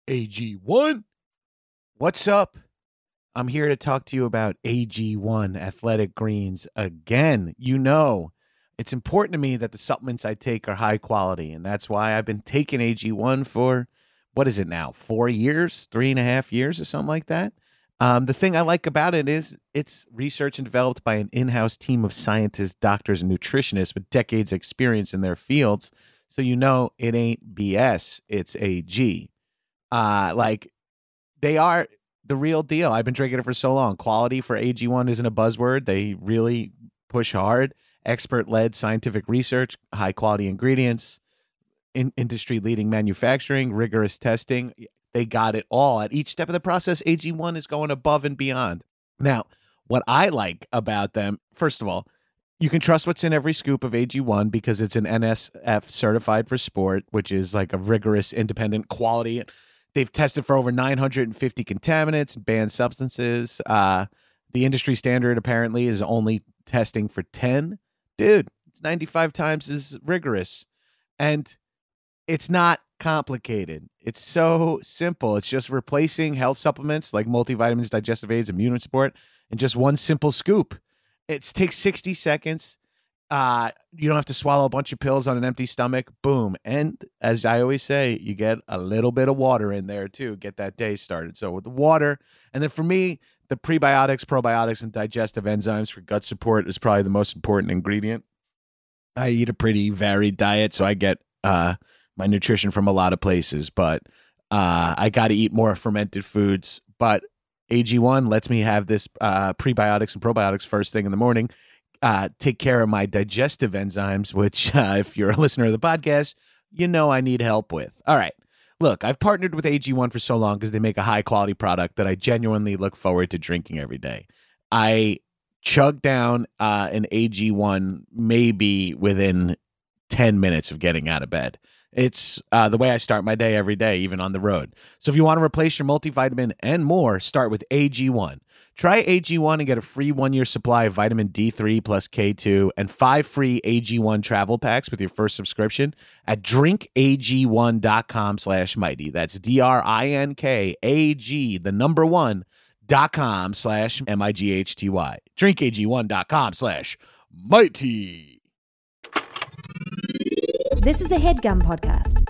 AG1. What's up? I'm here to talk to you about AG1 Athletic Greens again. You know, it's important to me that the supplements I take are high quality, and that's why I've been taking AG1 for, what is it now, 4 years, 3.5 years or something like that. The thing I like about it is it's research and developed by an in-house team of scientists, doctors, and nutritionists with decades of experience in their fields. So you know it ain't BS, it's AG. They are the real deal. I've been drinking it for so long. Quality for AG1 isn't a buzzword. They really push hard. Expert-led scientific research, high-quality ingredients, industry-leading manufacturing, rigorous testing. They got it all. At each step of the process, AG1 is going above and beyond. Now, what I like about them, first of all, you can trust what's in every scoop of AG1 because it's an NSF certified for sport, which is like a rigorous, independent quality. They've tested for over 950 contaminants and banned substances. The industry standard apparently is only testing for 10. Dude, it's 95 times as rigorous. And it's not complicated. It's so simple. It's just replacing health supplements like multivitamins, digestive aids, immune support, in just one simple scoop. It takes 60 seconds. You don't have to swallow a bunch of pills on an empty stomach. Boom. And as I always say, you get a little bit of water in there too. Get that day started. So with the water, and then for me, the prebiotics, probiotics, and digestive enzymes for gut support is probably the most important ingredient. I eat a pretty varied diet, so I get my nutrition from a lot of places, but I got to eat more fermented foods. But AG1 lets me have this prebiotics and probiotics first thing in the morning. Take care of my digestive enzymes, which if you're a listener of the podcast, you know I need help with. All right. Look, I've partnered with AG1 for so long because they make a high quality product that I genuinely look forward to drinking every day. I chug down an AG1 maybe within 10 minutes of getting out of bed. It's the way I start my day every day, even on the road. So if you want to replace your multivitamin and more, start with AG1. Try AG1 and get a free 1-year supply of vitamin D3 plus K2 and 5 free AG1 travel packs with your first subscription at drinkag1.com/mighty. That's DRINKAG, the number 1.com/MIGHTY. drinkag1.com/mighty. This is a HeadGum podcast.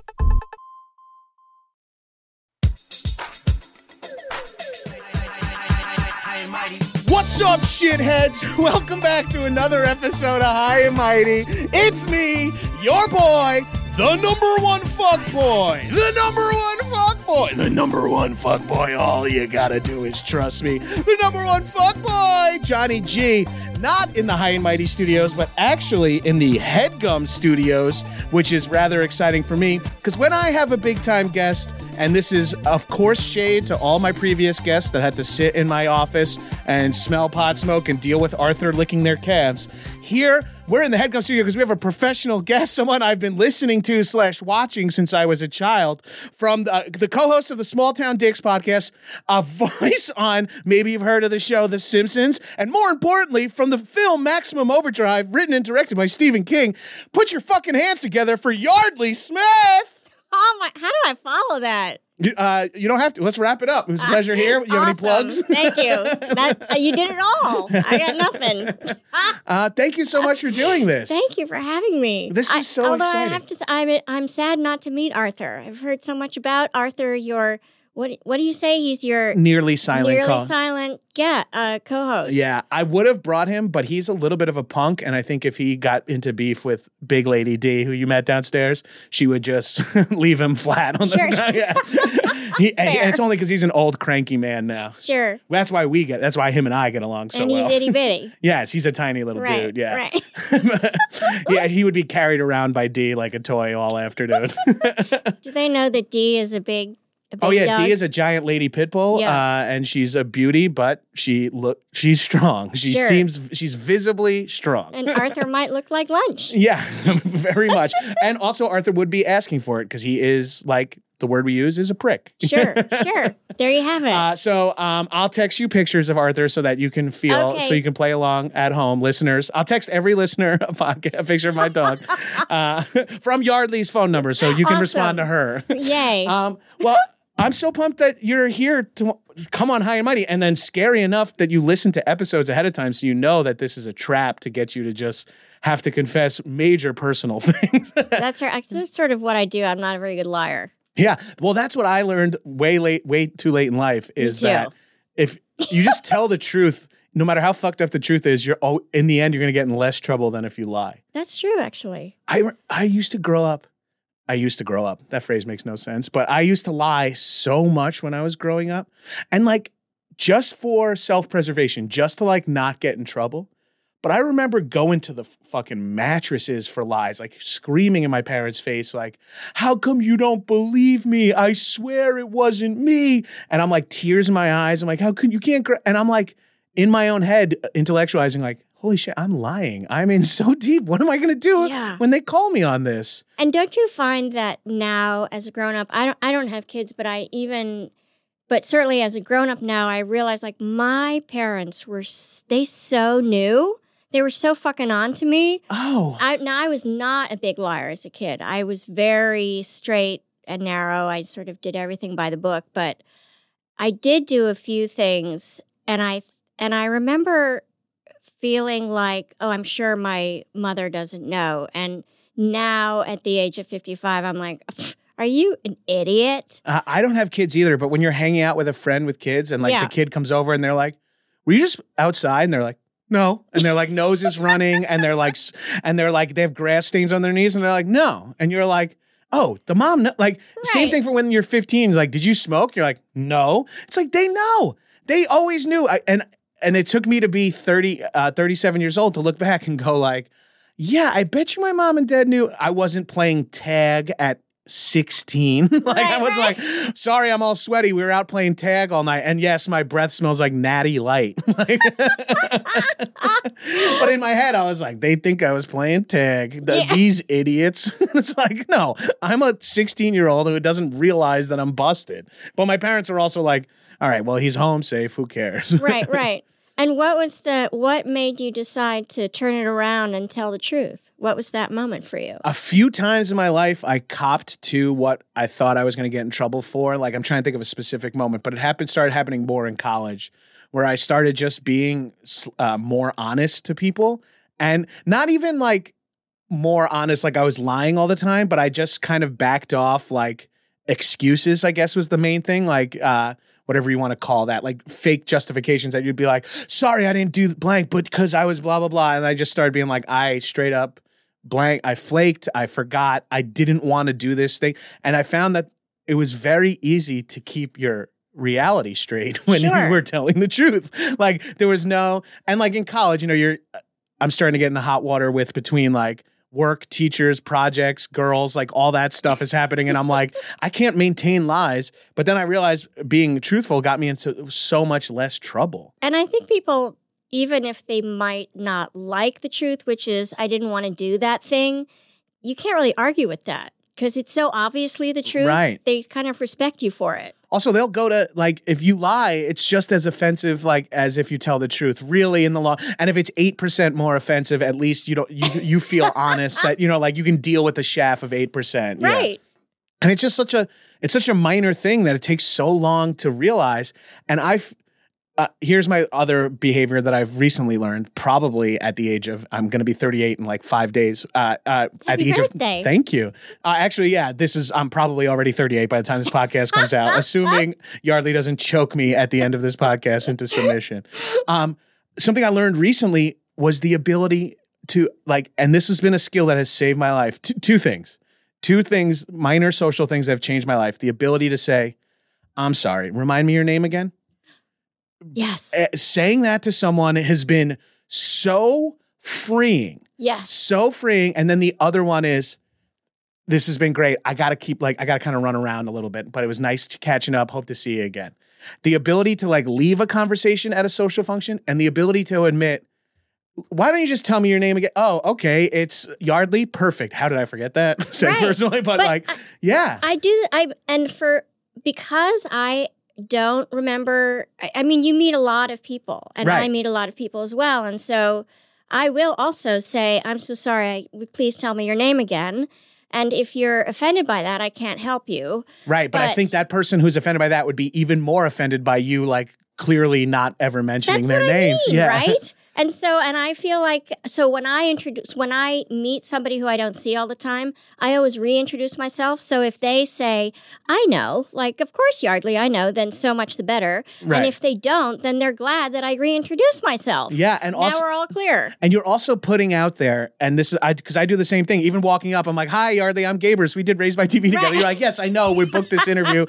What's up, shitheads? Welcome back to another episode of High and Mighty. It's me, your boy, the number one fuck boy. The number one fuck boy. The number one fuck boy. All you gotta do is trust me. The number one fuck boy, Johnny G. Not in the High and Mighty studios, but actually in the HeadGum studios, which is rather exciting for me, because when I have a big-time guest, and this is, of course, shade to all my previous guests that had to sit in my office and smell pot smoke and deal with Arthur licking their calves, here we're in the HeadGum studio because we have a professional guest, someone I've been listening to / watching since I was a child, from the co-host of the Small Town Dicks podcast, a voice on, maybe you've heard of the show The Simpsons, and more importantly, from the film Maximum Overdrive, written and directed by Stephen King. Put your fucking hands together for Yardley Smith! Oh my, how do I follow that? You don't have to. Let's wrap it up. It was a pleasure here. You have any plugs? Thank you. You did it all. I got nothing. Thank you so much for doing this. Thank you for having me. This is so exciting. Although I have to say, I'm sad not to meet Arthur. I've heard so much about Arthur. What do you say? He's your nearly silent co-host. Yeah, I would have brought him, but he's a little bit of a punk, and I think if he got into beef with Big Lady D, who you met downstairs, she would just leave him flat on the ground. Yeah. And it's only because he's an old cranky man now. Sure. That's why him and I get along so well. And he's itty bitty. Yes, he's a tiny little dude. Yeah. Right. Yeah, he would be carried around by D like a toy all afternoon. Do they know that D is a big Oh yeah, dog? D is a giant lady pit bull, and she's a beauty, but she's strong. She's visibly strong. And Arthur might look like lunch. Yeah, very much. And also Arthur would be asking for it because he is like, the word we use is a prick. Sure. There you have it. So I'll text you pictures of Arthur so that you can feel, so you can play along at home, listeners. I'll text every listener a picture of my dog from Yardley's phone number so you can respond to her. Yay. Well, I'm so pumped that you're here to come on High and Mighty, and then scary enough that you listen to episodes ahead of time so you know that this is a trap to get you to just have to confess major personal things. That's sort of what I do. I'm not a very good liar. Yeah. Well, that's what I learned way too late in life is that if you just tell the truth, no matter how fucked up the truth is, in the end, you're going to get in less trouble than if you lie. That's true, actually. I used to grow up. That phrase makes no sense, but I used to lie so much when I was growing up, and like just for self-preservation, just to like not get in trouble. But I remember going to the fucking mattresses for lies, like screaming in my parents' face, like, how come you don't believe me? I swear it wasn't me. And I'm like, tears in my eyes. I'm like, how can you can't? And I'm like in my own head, intellectualizing like, holy shit, I'm lying. I'm in so deep. What am I going to do when they call me on this? And don't you find that now as a grown-up, I don't have kids, but but certainly as a grown-up now, I realize like my parents they so knew. They were so fucking on to me. Oh. I was not a big liar as a kid. I was very straight and narrow. I sort of did everything by the book, but I did do a few things, and I remember feeling like, oh, I'm sure my mother doesn't know. And now at the age of 55, I'm like, are you an idiot? I don't have kids either, but when you're hanging out with a friend with kids and like the kid comes over and they're like, were you just outside? And they're like, no. And they're like, nose is running. And they're like, they have grass stains on their knees. And they're like, no. And you're like, oh, the mom, like same thing for when you're 15. Like, did you smoke? You're like, no. It's like, they know. They always knew. And it took me to be 37 years old to look back and go like, yeah, I bet you my mom and dad knew I wasn't playing tag at 16. I was like, sorry, I'm all sweaty. We were out playing tag all night. And yes, my breath smells like Natty Light. But in my head, I was like, they think I was playing tag. These idiots. It's like, no, I'm a 16-year-old who doesn't realize that I'm busted. But my parents are also like, all right, well, he's home safe. Who cares? Right. And what made you decide to turn it around and tell the truth? What was that moment for you? A few times in my life, I copped to what I thought I was going to get in trouble for. Like, I'm trying to think of a specific moment, but it started happening more in college, where I started just being more honest to people, and not even like more honest, like I was lying all the time, but I just kind of backed off, like excuses, I guess was the main thing. Like, whatever you want to call that, like fake justifications that you'd be like, sorry, I didn't do blank, but because I was blah, blah, blah. And I just started being like, I straight up blank, I flaked, I forgot, I didn't want to do this thing. And I found that it was very easy to keep your reality straight when you were telling the truth. Like there was and like in college, I'm starting to get into hot water with between like work, teachers, projects, girls, like all that stuff is happening. And I'm like, I can't maintain lies. But then I realized being truthful got me into so much less trouble. And I think people, even if they might not like the truth, which is, I didn't want to do that thing, you can't really argue with that because it's so obviously the truth. Right. They kind of respect you for it. Also, they'll go to, like, if you lie, it's just as offensive, like, as if you tell the truth, really, in the law. And if it's 8% more offensive, at least you feel honest that, like, you can deal with the chaff of 8%. Right. Yeah. And it's just such a minor thing that it takes so long to realize. And here's my other behavior that I've recently learned, probably at the age of, I'm going to be 38 in like 5 days. At the age birthday. Of, thank you. Actually, yeah, I'm probably already 38 by the time this podcast comes out, assuming Yardley doesn't choke me at the end of this podcast into submission. Something I learned recently was the ability to and this has been a skill that has saved my life. Two things, minor social things that have changed my life. The ability to say, I'm sorry. Remind me your name again. Yes. Saying that to someone has been so freeing. Yes. So freeing. And then the other one is, this has been great. I got to kind of run around a little bit, but it was nice catching up. Hope to see you again. The ability to leave a conversation at a social function and the ability to admit, why don't you just tell me your name again? Oh, okay. It's Yardley. Perfect. How did I forget that? Personally, but yeah. I do. Because I don't remember. I mean, you meet a lot of people, and I meet a lot of people as well. And so I will also say, I'm so sorry. Please tell me your name again. And if you're offended by that, I can't help you. Right. But I think that person who's offended by that would be even more offended by you, like clearly not ever mentioning That's their what names. I mean, Yeah. right? And I feel like, so when I meet somebody who I don't see all the time, I always reintroduce myself. So if they say, I know, like, of course, Yardley, I know, then so much the better. Right. And if they don't, then they're glad that I reintroduced myself. Yeah. And Now also, we're all clear. and you're also putting out there, and this is, because I do the same thing. Even walking up, I'm like, hi, Yardley, I'm Gabrus. We did Raise My TV together. Right. You're like, yes, I know. We booked this interview.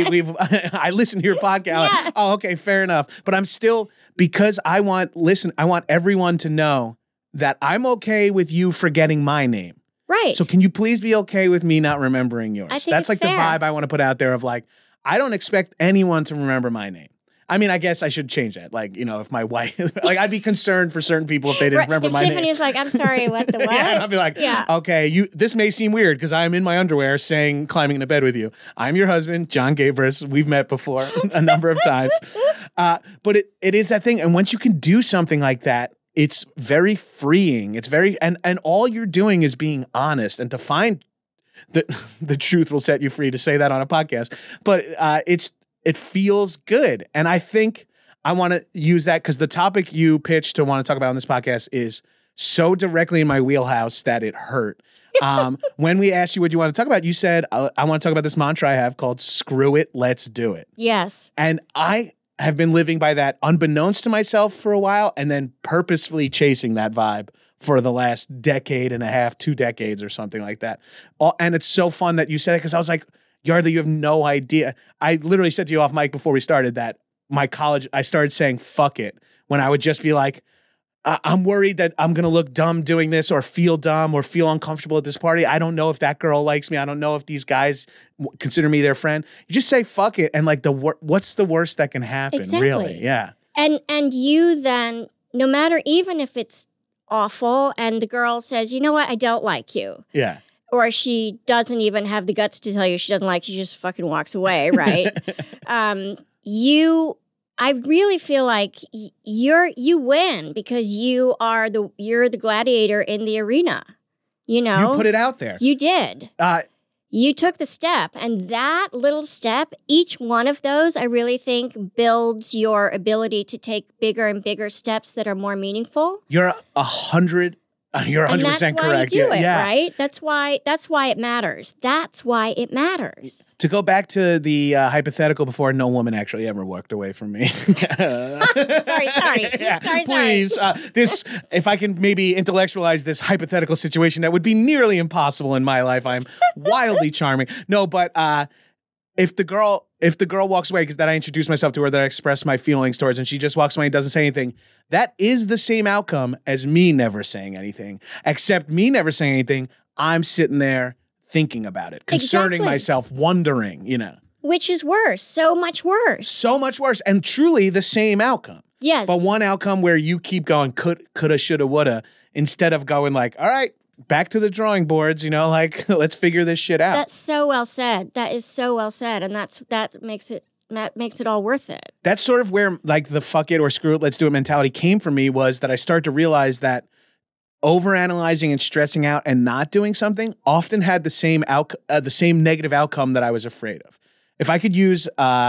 I listened to your podcast. Yeah. Oh, okay, fair enough. But I'm still, because I want everyone to know that I'm okay with you forgetting my name. Right. So can you please be okay with me not remembering yours? I think That's it's like fair. the vibe I want to put out there of like, I don't expect anyone to remember my name. I mean, I guess I should change that. Like, if my wife, like, I'd be concerned for certain people if they didn't remember if my Tiffany name. was like, I'm sorry, what the what? Yeah, and I'd be like, Yeah. okay, this may seem weird because I'm in my underwear saying climbing into bed with you. I'm your husband, John Gabrus. We've met before a number of times. But it is that thing. And once you can do something like that, it's very freeing. It's very, and all you're doing is being honest, and to find the truth will set you free, to say that on a podcast. But it feels good. And I think I want to use that because the topic you pitched to want to talk about on this podcast is so directly in my wheelhouse that it hurt. When we asked you what you want to talk about, you said, I want to talk about this mantra I have called screw it, let's do it. Yes. And I have been living by that unbeknownst to myself for a while, and then purposefully chasing that vibe for the last decade and a half, 2 decades or something like that. And it's so fun that you said it, because I was like, Yardley, you have no idea. I literally said to you off mic before we started that I started saying fuck it when I would just be like, I'm worried that I'm going to look dumb doing this, or feel dumb, or feel uncomfortable at this party. I don't know if that girl likes me. I don't know if these guys consider me their friend. You just say fuck it, and like what's the worst that can happen? Exactly. Really? Yeah. And you then, no matter, even if it's awful and the girl says, you know what, I don't like you. Yeah. Or she doesn't even have the guts to tell you she doesn't like you, she just fucking walks away, right? I really feel like you win because you're the gladiator in the arena. You put it out there. You did. You took the step, and that little step, each one of those, I really think builds your ability to take bigger and bigger steps that are more meaningful. You're 100% And that's why correct. you do it, yeah. right? That's why it matters. That's why it matters. To go back to the hypothetical before, no woman actually ever walked away from me. Sorry. Yeah, Sorry. please. If I can maybe intellectualize this hypothetical situation, that would be nearly impossible in my life. I'm wildly charming. No, but if the girl walks away, because that I introduced myself to her, that I expressed my feelings towards, and she just walks away and doesn't say anything, that is the same outcome as me never saying anything. Except me never saying anything, I'm sitting there thinking about it, concerning Exactly. myself, wondering, Which is worse, so much worse. So much worse, and truly the same outcome. Yes. But one outcome where you keep going, coulda, shoulda, woulda, instead of going like, all right, back to the drawing boards, like, let's figure this shit out. That's so well said. That is so well said, and that makes it all worth it. That's sort of where like the fuck it or screw it, let's do it mentality came from me, was that I started to realize that overanalyzing and stressing out and not doing something often had the same negative outcome that I was afraid of. If I could use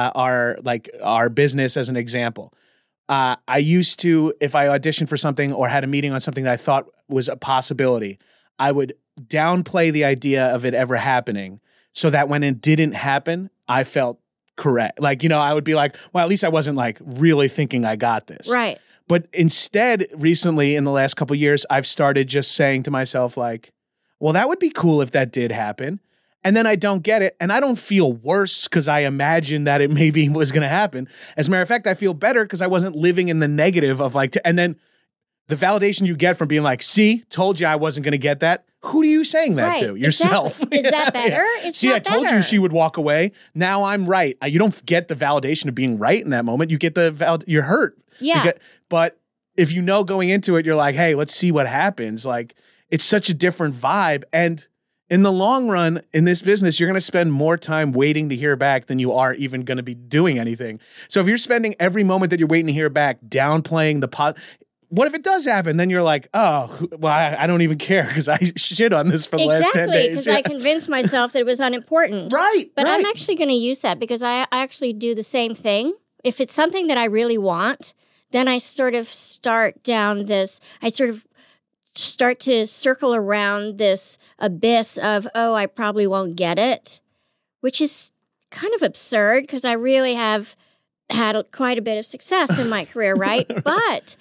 our business as an example, I used to, if I auditioned for something or had a meeting on something that I thought was a possibility, I would downplay the idea of it ever happening, so that when it didn't happen, I felt correct. Like, I would be like, well, at least I wasn't like really thinking I got this. Right. But instead, recently in the last couple of years, I've started just saying to myself like, well, that would be cool if that did happen. And then I don't get it. And I don't feel worse because I imagined that it maybe was going to happen. As a matter of fact, I feel better because I wasn't living in the negative of like, and then the validation you get from being like, see, told you I wasn't going to get that. Who are you saying that to? Yourself. Exactly. Is that better? It's See, not I told better. you she would walk away. Now I'm right. You don't get the validation of being right in that moment. You get you're hurt. Yeah. But if going into it, you're like, hey, let's see what happens. Like, it's such a different vibe. And in the long run, in this business, you're going to spend more time waiting to hear back than you are even going to be doing anything. So if you're spending every moment that you're waiting to hear back downplaying what if it does happen? Then you're like, oh, well, I don't even care because I shit on this for the last 10 days. Because I convinced myself that it was unimportant. Right. But right. I'm actually going to use that because I actually do the same thing. If it's something that I really want, then I sort of start down this, I sort of start to circle around this abyss of, oh, I probably won't get it, which is kind of absurd because I really have had quite a bit of success in my career, right? But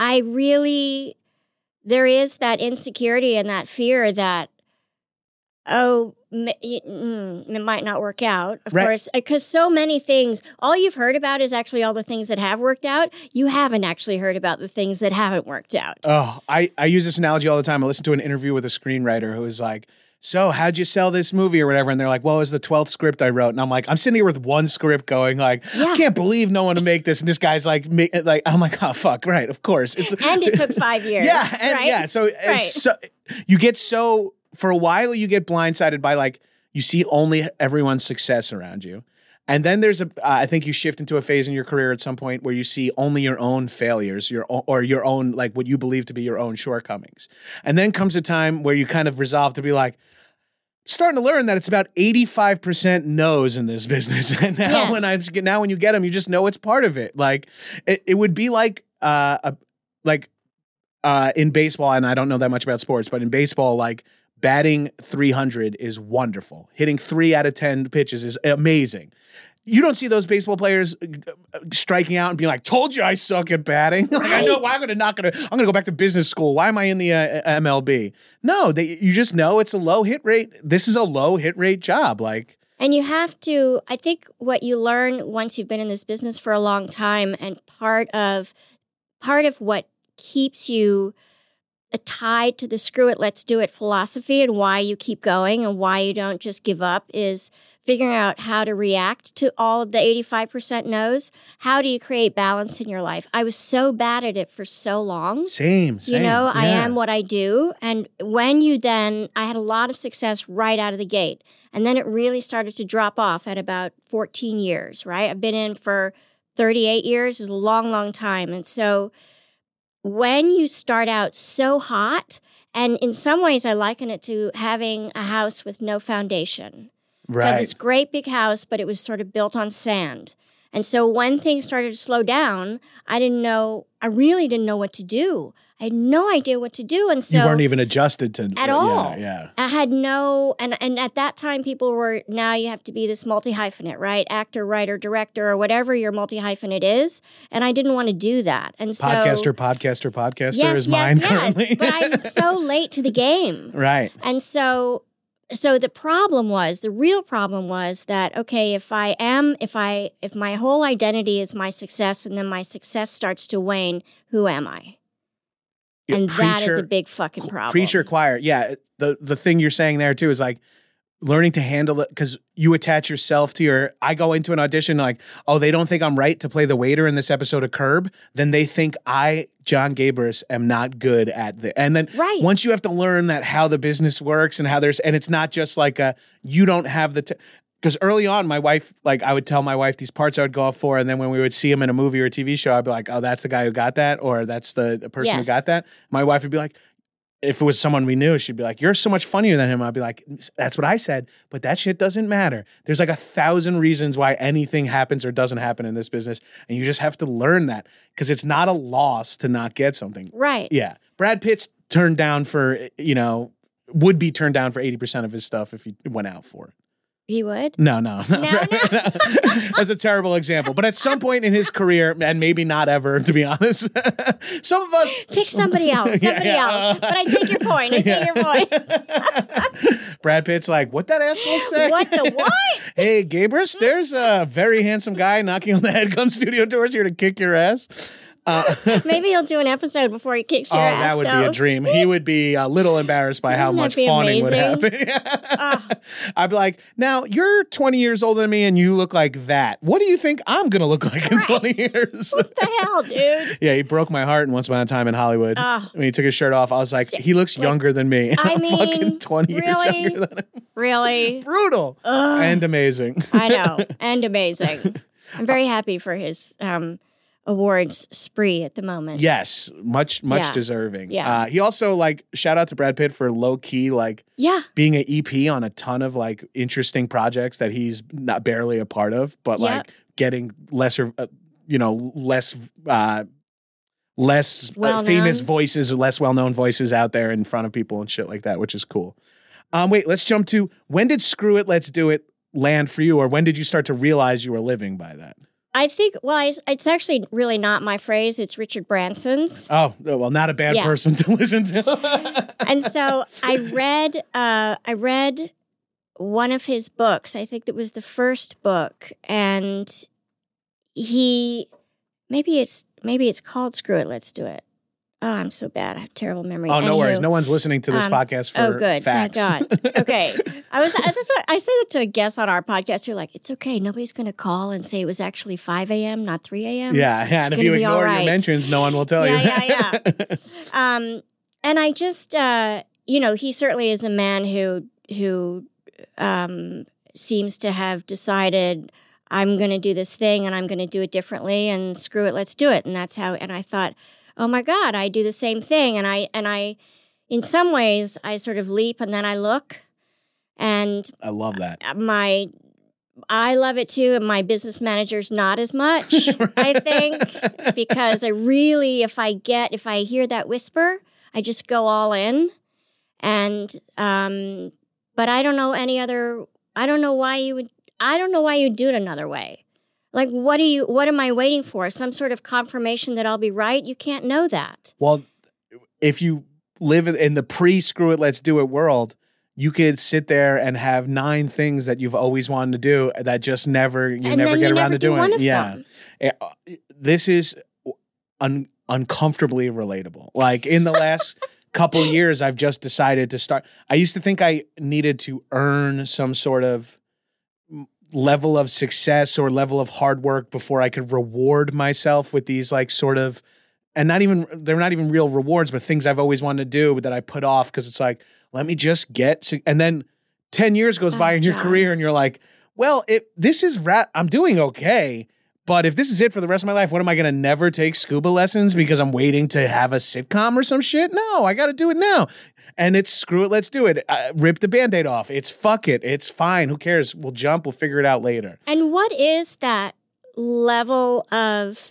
there is that insecurity and that fear that, it might not work out, of course, because so many things, all you've heard about is actually all the things that have worked out. You haven't actually heard about the things that haven't worked out. Oh, I use this analogy all the time. I listen to an interview with a screenwriter who was like, so how'd you sell this movie or whatever? And they're like, well, it was the 12th script I wrote. And I'm like, I'm sitting here with one script going like, I can't believe no one to make this. And this guy's like, I'm like, oh, fuck, right, of course. And it took 5 years. Yeah, and right? So you get for a while, you get blindsided by like, you see only everyone's success around you. And then there's I think you shift into a phase in your career at some point where you see only your own failures, your own, like what you believe to be your own shortcomings. And then comes a time where you kind of resolve to be like, starting to learn that it's about 85% no's in this business. And now when you get them, you just know it's part of it. Like it would be like, in baseball, and I don't know that much about sports, but in baseball, like batting 300 is wonderful. Hitting 3 out of 10 pitches is amazing. You don't see those baseball players striking out and being like, "Told you I suck at batting." Like, I know I'm going to go back to business school. Why am I in the MLB? No, you just know it's a low hit rate. This is a low hit rate job. Like, and you have to. I think what you learn once you've been in this business for a long time, and part of what keeps you tied to the screw it, let's do it philosophy and why you keep going and why you don't just give up is figuring out how to react to all of the 85% no's. How do you create balance in your life? I was so bad at it for so long. Same. You know, I am what I do. And when I had a lot of success right out of the gate. And then it really started to drop off at about 14 years, right? I've been in for 38 years. It's a long, long time. And so when you start out so hot, and in some ways I liken it to having a house with no foundation. Right. So this great big house, but it was sort of built on sand. And so when things started to slow down, I really didn't know what to do. I had no idea what to do. And so you weren't even adjusted to at all. Yeah. I had and at that time people were, now you have to be this multi-hyphenate, right? Actor, writer, director, or whatever your multi-hyphenate is. And I didn't want to do that. And so podcaster is mine currently. Yes, but I was so late to the game. Right. And so the real problem was that, okay, if my whole identity is my success and then my success starts to wane, who am I? And that is a big fucking problem. Preacher choir. Yeah. The thing you're saying there too is like learning to handle it because you attach yourself to I go into an audition like, oh, they don't think I'm right to play the waiter in this episode of Curb. Then they think John Gabris, am not good at the, and then once you have to learn that how the business works and and it's not just like you don't have because early on, my wife, like I would tell my wife these parts I would go off for, and then when we would see him in a movie or a TV show, I'd be like, oh, that's the guy who got that, or that's the person who got that. My wife would be like, if it was someone we knew, she'd be like, you're so much funnier than him. I'd be like, that's what I said, but that shit doesn't matter. There's like 1,000 reasons why anything happens or doesn't happen in this business, and you just have to learn that because it's not a loss to not get something. Right. Yeah. Brad Pitt's turned down for, would be turned down for 80% of his stuff if he went out for it. He would? No. That's a terrible example. But at some point in his career, and maybe not ever, to be honest, some of us... Pick somebody else. Else. But I take your point. Brad Pitt's like, what that asshole say? What the what? Hey, Gabris, there's a very handsome guy knocking on the Headgum studio doors here to kick your ass. Maybe he'll do an episode before he kicks your ass. That would be a dream. He would be a little embarrassed by how much fawning would happen. I'd be like, now you're 20 years older than me and you look like that. What do you think I'm going to look like in 20 years? What the hell, dude? Yeah, he broke my heart once upon a time in Hollywood. When he took his shirt off, I was like, he looks younger than me. I mean, fucking 20 years younger than him. Really? Brutal. And amazing. I know. And amazing. I'm very happy for his awards spree at the moment. Yes, much Yeah. deserving. Yeah. He also shout out to Brad Pitt for low key Yeah. being an EP on a ton of interesting projects that he's not barely a part of, but Yep. getting lesser, less Well-known. famous voices or less well-known voices out there in front of people and shit like that, which is cool. Wait, let's jump to when did Screw It, Let's Do It land for you, or when did you start to realize you were living by that? I think, it's actually really not my phrase. It's Richard Branson's. Oh, well, not a bad Yeah. person to listen to. And so I read one of his books. I think it was the first book, and maybe it's called Screw It, Let's Do It. Oh, I'm so bad. I have terrible memory. Oh, no Anywho, worries. No one's listening to this podcast for good. facts. Thank God. Okay. I say that to a guest on our podcast. You're like, it's okay. Nobody's going to call and say it was actually 5 a.m., not 3 a.m. Yeah, and if gonna you be all ignore your right. mentions, no one will tell you. Yeah. And I just, he certainly is a man who seems to have decided, I'm going to do this thing and I'm going to do it differently, and screw it, let's do it. And that's how. And I thought, oh my God, I do the same thing. And I, in some ways, I sort of leap and then I look, and I love that. I love it too. And my business manager's not as much, I think, because if I hear that whisper, I just go all in. And, but I don't know why you'd do it another way. Like, what am I waiting for? Some sort of confirmation that I'll be right? You can't know that. Well, if you live in the pre-Screw It, Let's Do It world, you could sit there and have 9 things that you've always wanted to do that just never get around to doing. One of Yeah. them. This is uncomfortably relatable. Like in the last couple years, I've just decided to start. I used to think I needed to earn some sort of level of success or level of hard work before I could reward myself with these and they're not even real rewards, but things I've always wanted to do that I put off because it's like, let me just and then 10 years goes by in your career and you're like, well, I'm doing okay, but if this is it for the rest of my life, what am I going to never take scuba lessons because I'm waiting to have a sitcom or some shit? No, I got to do it now. And it's screw it, let's do it. Rip the Band-Aid off. It's fuck it. It's fine. Who cares? We'll jump. We'll figure it out later. And what is that level of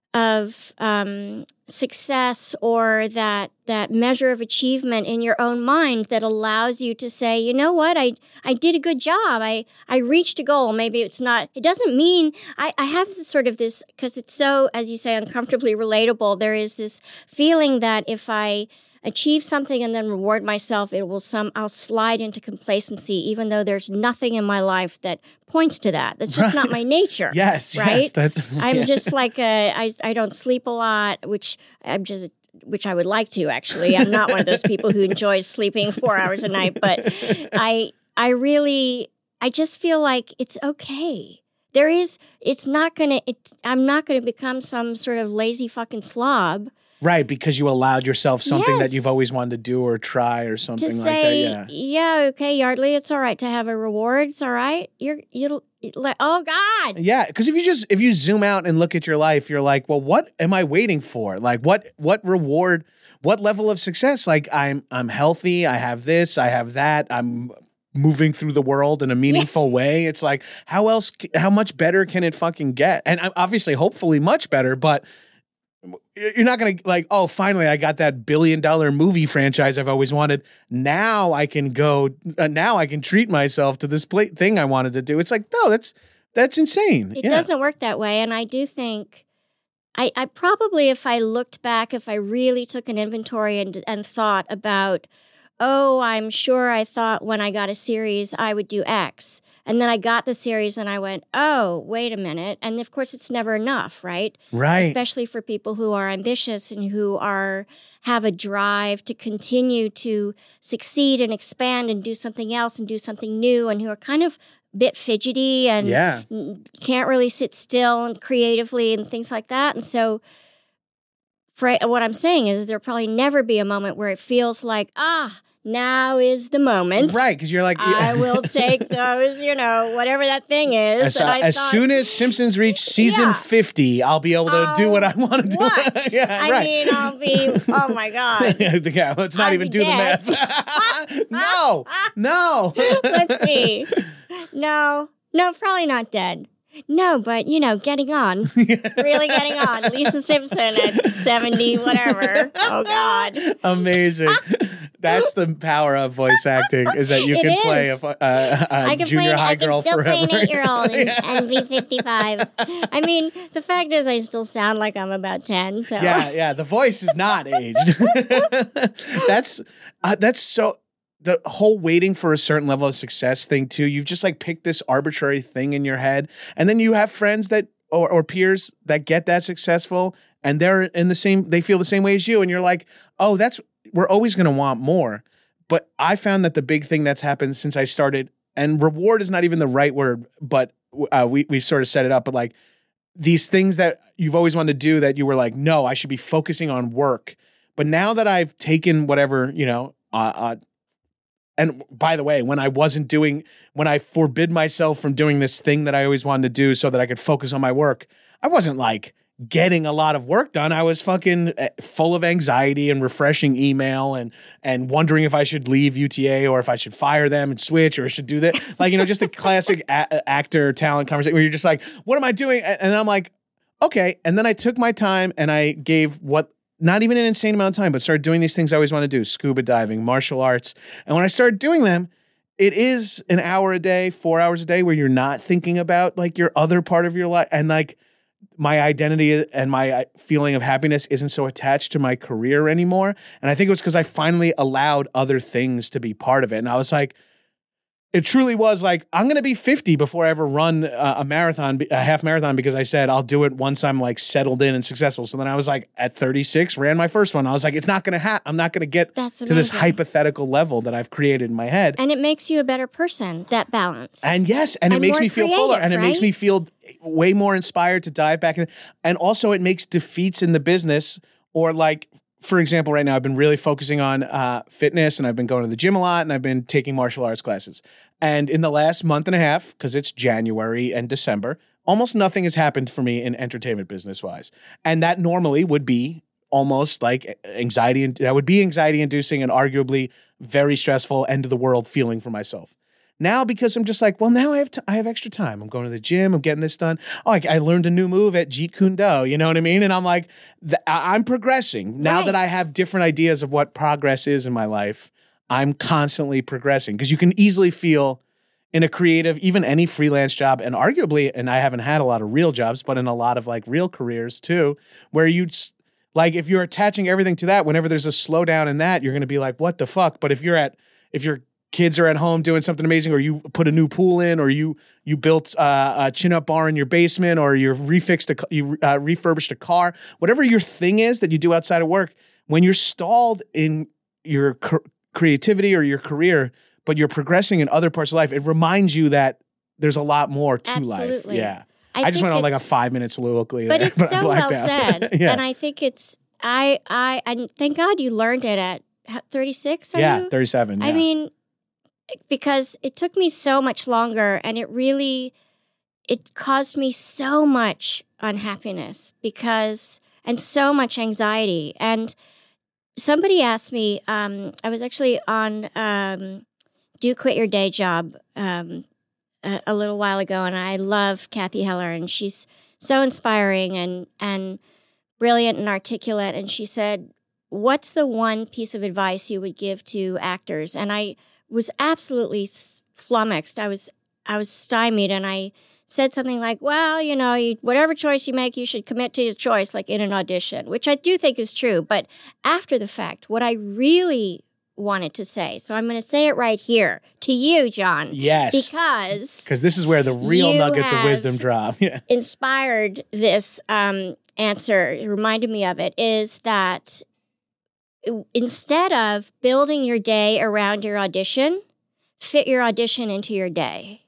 success or that measure of achievement in your own mind that allows you to say, you know what, I did a good job. I reached a goal. Maybe it's not, it doesn't mean, I have this, because it's so, as you say, uncomfortably relatable. There is this feeling that if I achieve something and then reward myself, I'll slide into complacency, even though there's nothing in my life that points to that. That's just not my nature. Yes, right. Yes, I'm just like I don't sleep a lot, which I would like to actually. I'm not one of those people who enjoys sleeping 4 hours a night, but I just feel like it's okay. I'm not gonna become some sort of lazy fucking slob. Right, because you allowed yourself something Yes. that you've always wanted to do or try or something To like say, that. Yeah. okay, Yardley, it's all right to have a reward. It's all right. Oh God. Yeah, because if you zoom out and look at your life, you're like, well, what am I waiting for? Like, what reward? What level of success? Like, I'm healthy. I have this. I have that. I'm moving through the world in a meaningful way. It's like, how much better can it fucking get? And obviously, hopefully, much better. But you're not going to oh, finally, I got that $1 billion movie franchise I've always wanted. Now I can go, now I can treat myself to this thing I wanted to do. It's like, no, that's insane. It doesn't work that way. And I do think, I probably, if I looked back, if I really took an inventory and thought about, oh, I'm sure I thought when I got a series, I would do X. And then I got the series and I went, oh, wait a minute. And of course, it's never enough, right? Right. Especially for people who are ambitious and who have a drive to continue to succeed and expand and do something else and do something new, and who are kind of a bit fidgety and can't really sit still and creatively and things like that. And so what I'm saying is there'll probably never be a moment where it feels like, now is the moment. Right, because you're like, I will take those, whatever that thing is. as soon as Simpsons reach season 50, I'll be able to do what I want to do. What? Yeah, mean, I'll be, oh my God. Yeah, let's not even do dead. the math. No. Let's see. No, probably not dead. No, but, getting on. Really getting on. Lisa Simpson at 70, whatever. Oh, God. Amazing. That's the power of voice acting, is that you can play a junior high girl forever. I can still play an 8-year-old and be 55. I mean, the fact is I still sound like I'm about 10. So. Yeah, the voice is not aged. That's so... The whole waiting for a certain level of success thing too, you've just like picked this arbitrary thing in your head. And then you have friends that, or peers that get that successful and they're they feel the same way as you. And you're like, oh, we're always going to want more. But I found that the big thing that's happened since I started, and reward is not even the right word, but we've sort of set it up, but like these things that you've always wanted to do that you were like, no, I should be focusing on work. But now that I've taken whatever, and by the way, when I forbid myself from doing this thing that I always wanted to do so that I could focus on my work, I wasn't like getting a lot of work done. I was fucking full of anxiety and refreshing email and wondering if I should leave UTA or if I should fire them and switch or I should do that. Like, just a classic actor talent conversation where you're just like, what am I doing? And I'm like, okay. And then I took my time and I gave not even an insane amount of time, but started doing these things I always want to do, scuba diving, martial arts. And when I started doing them, it is an hour a day, 4 hours a day where you're not thinking about like your other part of your life. And like my identity and my feeling of happiness isn't so attached to my career anymore. And I think it was because I finally allowed other things to be part of it. And I was like, it truly was like, I'm going to be 50 before I ever run a half marathon, because I said I'll do it once I'm like settled in and successful. So then I was like at 36, ran my first one. I was like, it's not going to happen. I'm not going to get to this hypothetical level that I've created in my head. And it makes you a better person, that balance. And yes, and it makes me feel fuller, and it makes me feel way more inspired to dive back in. And also it makes defeats in the business, or like, for example, right now I've been really focusing on fitness, and I've been going to the gym a lot, and I've been taking martial arts classes. And in the last month and a half, because it's January and December, almost nothing has happened for me in entertainment business-wise. And that normally would be almost like anxiety, and that would be anxiety-inducing and arguably very stressful, end of the world feeling for myself. Now, because I'm just like, well, now I have extra time. I'm going to the gym. I'm getting this done. Oh, I learned a new move at Jeet Kune Do. You know what I mean? And I'm like, I'm progressing. Now that I have different ideas of what progress is in my life, I'm constantly progressing. Because you can easily feel in a creative, even any freelance job, and arguably, and I haven't had a lot of real jobs, but in a lot of like real careers too, where like if you're attaching everything to that, whenever there's a slowdown in that, you're going to be like, what the fuck? But if your kids are at home doing something amazing, or you put a new pool in, or you built a chin-up bar in your basement, or you refurbished a car, whatever your thing is that you do outside of work, when you're stalled in your creativity or your career, but you're progressing in other parts of life, it reminds you that there's a lot more to life. Yeah. I just went on like a 5-minute soliloquy. But there, it's so well said. Yeah. And I think it's, I thank God you learned it at 36, are you? 37. I mean, because it took me so much longer, and it caused me so much unhappiness and so much anxiety. And somebody asked me, I was actually on Do Quit Your Day Job a little while ago, and I love Kathy Heller, and she's so inspiring and brilliant and articulate. And she said, what's the one piece of advice you would give to actors? And I was absolutely flummoxed. I was stymied, and I said something like, well, whatever choice you make, you should commit to your choice, like in an audition, which I do think is true. But after the fact, what I really wanted to say, so I'm going to say it right here to you, John. Yes. Because this is where the real nuggets of wisdom drop. Yeah. Inspired this answer, it reminded me of it, is that instead of building your day around your audition, fit your audition into your day.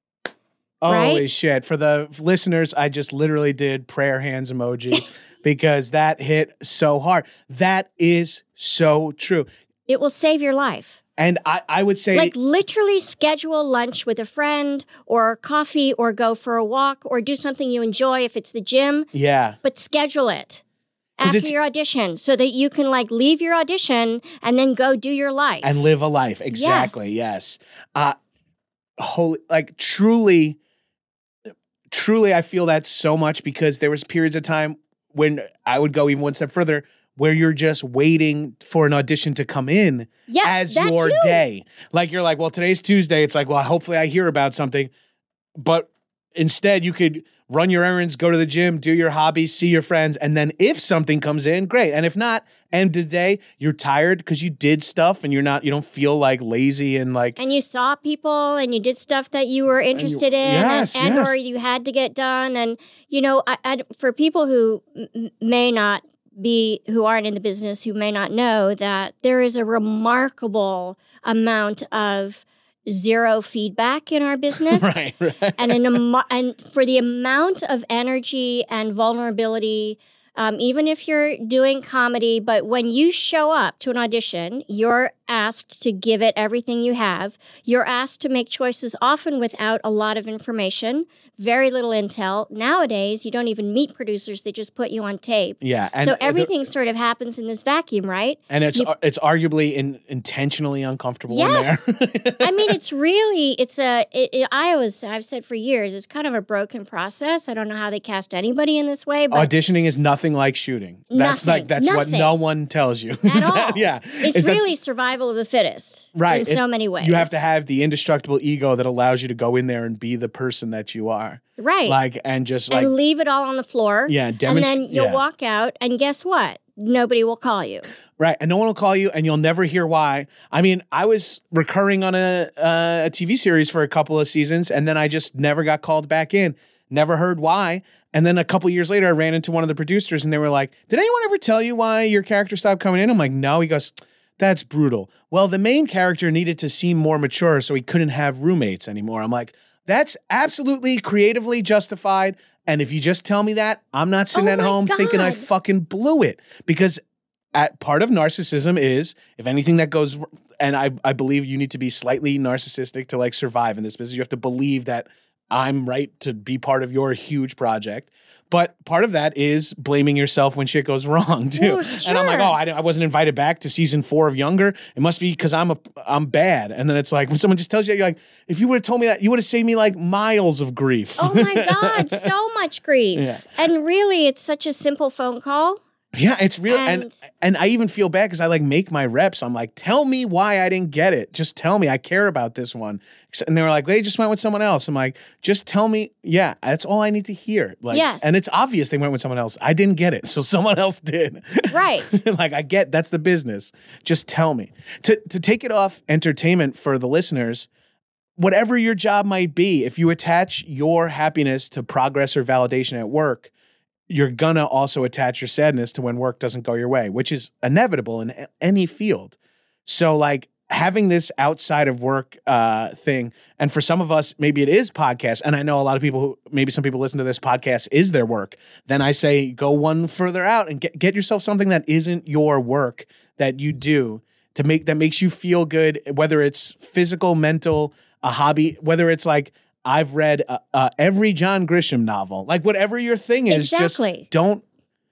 Holy shit. For the listeners, I just literally did prayer hands emoji because that hit so hard. That is so true. It will save your life. And I would say, like, literally schedule lunch with a friend or coffee or go for a walk or do something you enjoy if it's the gym. yeah. But schedule it 'Cause after it's- your audition so that you can, like, leave your audition and then go do your life. And live a life. Exactly. Yes. Truly, I feel that so much because there was periods of time when I would go even one step further where you're just waiting for an audition to come in Yes, as that your too. day. Like, you're like, well, today's Tuesday. It's like, well, hopefully I hear about something. But instead, you could run your errands, go to the gym, do your hobbies, see your friends. And then if something comes in, great. And if not, end of the day, you're tired because you did stuff and you don't feel like lazy and like. And you saw people and you did stuff that you were interested in yes, and yes. or you had to get done. And, you know, for people who may not who aren't in the business, who may not know that there is a remarkable amount of zero feedback in our business. Right. And and for the amount of energy and vulnerability, even if you're doing comedy, but when you show up to an audition, you're asked to give it everything you have. You're asked to make choices often without a lot of information, very little intel. Nowadays, you don't even meet producers. They just put you on tape. Yeah. And So everything sort of happens in this vacuum, right? And it's arguably intentionally uncomfortable Yes. in there. I mean, it's really, I've said for years, it's kind of a broken process. I don't know how they cast anybody in this way, but Auditioning is nothing like shooting. That's Nothing. that's what Nothing. no one tells you. at all. Yeah. It's Is that- really survival of the fittest. Right. In so many ways. You have to have the indestructible ego that allows you to go in there and be the person that you are. Right. Like, and just like, and leave it all on the floor. yeah, And then you'll yeah. walk out, and guess what? Nobody will call you. Right. And no one will call you and you'll never hear why. I mean, I was recurring on a TV series for a couple of seasons and then I just never got called back in. Never heard why. And then a couple years later, I ran into one of the producers and they were like, did anyone ever tell you why your character stopped coming in? I'm like, no. He goes, that's brutal. Well, the main character needed to seem more mature so he couldn't have roommates anymore. I'm like, that's absolutely creatively justified. And if you just tell me that, I'm not sitting Oh at my home thinking I God. fucking blew it. Because part of narcissism is if anything that goes, and I believe you need to be slightly narcissistic to like survive in this business. You have to believe that I'm right to be part of your huge project. But part of that is blaming yourself when shit goes wrong too. Well, And I'm like, sure. I wasn't invited back to season 4 of Younger. It must be because I'm bad. And then it's like when someone just tells you, you're like, if you would have told me that, you would have saved me like miles of grief. Oh my God, so much grief. Yeah. And really, it's such a simple phone call. Yeah, it's real. And And- I even feel bad because I like make my reps. I'm like, tell me why I didn't get it. Just tell me. I care about this one. And they were like, they just went with someone else. I'm like, just tell me. Yeah, that's all I need to hear. Like, Yes. And it's obvious they went with someone else. I didn't get it. So someone else did. Right. Like, I get that's the business. Just tell me. To take it off entertainment for the listeners, whatever your job might be, if you attach your happiness to progress or validation at work, you're gonna also attach your sadness to when work doesn't go your way, which is inevitable in any field. So like having this outside of work thing, and for some of us, maybe it is podcasts. And I know a lot of people maybe some people listen to this podcast is their work. Then I say, go one further out and get yourself something that isn't your work that you do that makes you feel good, whether it's physical, mental, a hobby, whether it's like, I've read every John Grisham novel. Like whatever your thing is, Exactly. just don't.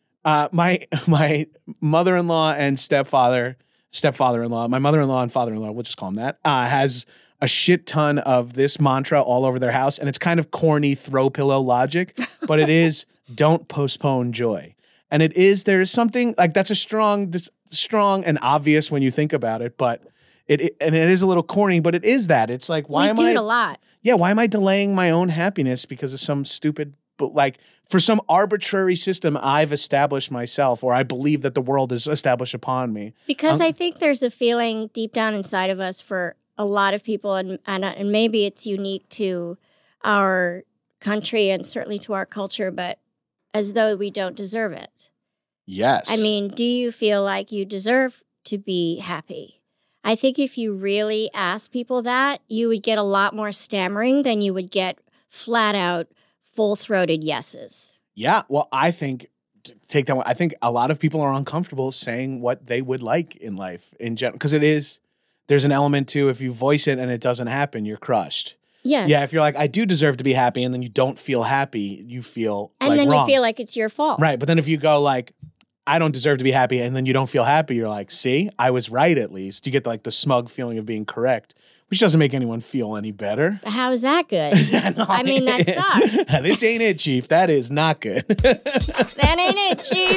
My mother-in-law and stepfather-in-law, my mother-in-law and father-in-law, we'll just call them that, has a shit ton of this mantra all over their house, and it's kind of corny throw pillow logic, but it is don't postpone joy, and it is there is something like that's a strong and obvious when you think about it, but. It is a little corny, but it is that. It's like, why we am do I? it a lot. Yeah, why am I delaying my own happiness because of some stupid, but like for some arbitrary system I've established myself, or I believe that the world is established upon me? Because I think there's a feeling deep down inside of us for a lot of people, and maybe it's unique to our country and certainly to our culture, but as though we don't deserve it. Yes. I mean, do you feel like you deserve to be happy? I think if you really ask people that, you would get a lot more stammering than you would get flat out, full-throated yeses. Yeah. Well, I think take that one. I think a lot of people are uncomfortable saying what they would like in life in general because there's an element to if you voice it and it doesn't happen, you're crushed. Yes. Yeah, if you're like, I do deserve to be happy, and then you don't feel happy, you feel and like then wrong. you feel like it's your fault. Right, but then if you go like, I don't deserve to be happy, and then you don't feel happy, you're like, see, I was right at least. You get like the smug feeling of being correct, which doesn't make anyone feel any better. How's that good? No, I mean, that sucks. This ain't it, Chief. That is not good. That ain't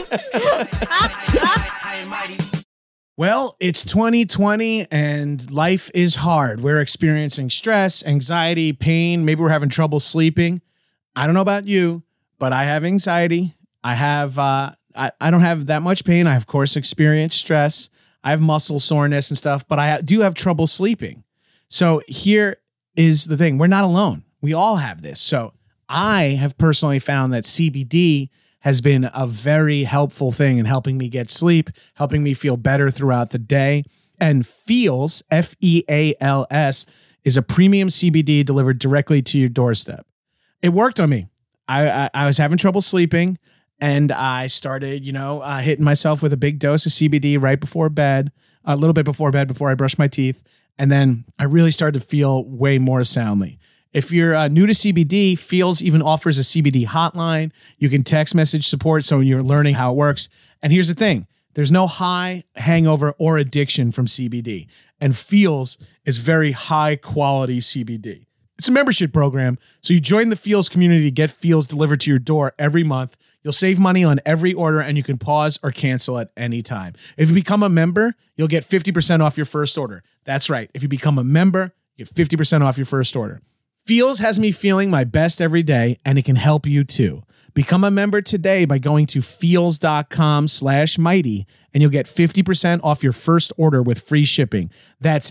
it, Chief. Well, it's 2020 and life is hard. We're experiencing stress, anxiety, pain. Maybe we're having trouble sleeping. I don't know about you, but I have anxiety. I have, I don't have that much pain. I, of course, experience stress. I have muscle soreness and stuff, but I do have trouble sleeping. So here is the thing. We're not alone. We all have this. So I have personally found that CBD has been a very helpful thing in helping me get sleep, helping me feel better throughout the day. And Feals, Feals, is a premium CBD delivered directly to your doorstep. It worked on me. I was having trouble sleeping, and I started, hitting myself with a big dose of CBD right before bed, a little bit before bed, before I brushed my teeth. And then I really started to feel way more soundly. If you're new to CBD, Feals even offers a CBD hotline. You can text message support, so you're learning how it works. And here's the thing. There's no high, hangover, or addiction from CBD. And Feals is very high quality CBD. It's a membership program, so you join the Feals community to get Feals delivered to your door every month. You'll save money on every order, and you can pause or cancel at any time. If you become a member, you'll get 50% off your first order. That's right. If you become a member, you get 50% off your first order. Feals has me feeling my best every day, and it can help you too. Become a member today by going to feals.com/mighty, and you'll get 50% off your first order with free shipping. That's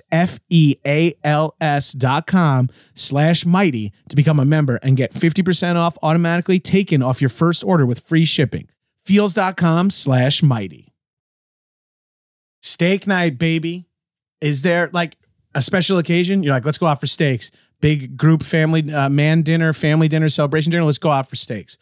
FEALS.com/mighty to become a member and get 50% off automatically taken off your first order with free shipping. Feals.com/mighty. Steak night, baby. Is there like a special occasion? You're like, let's go out for steaks. Big group family, family dinner, celebration dinner. Let's go out for steaks.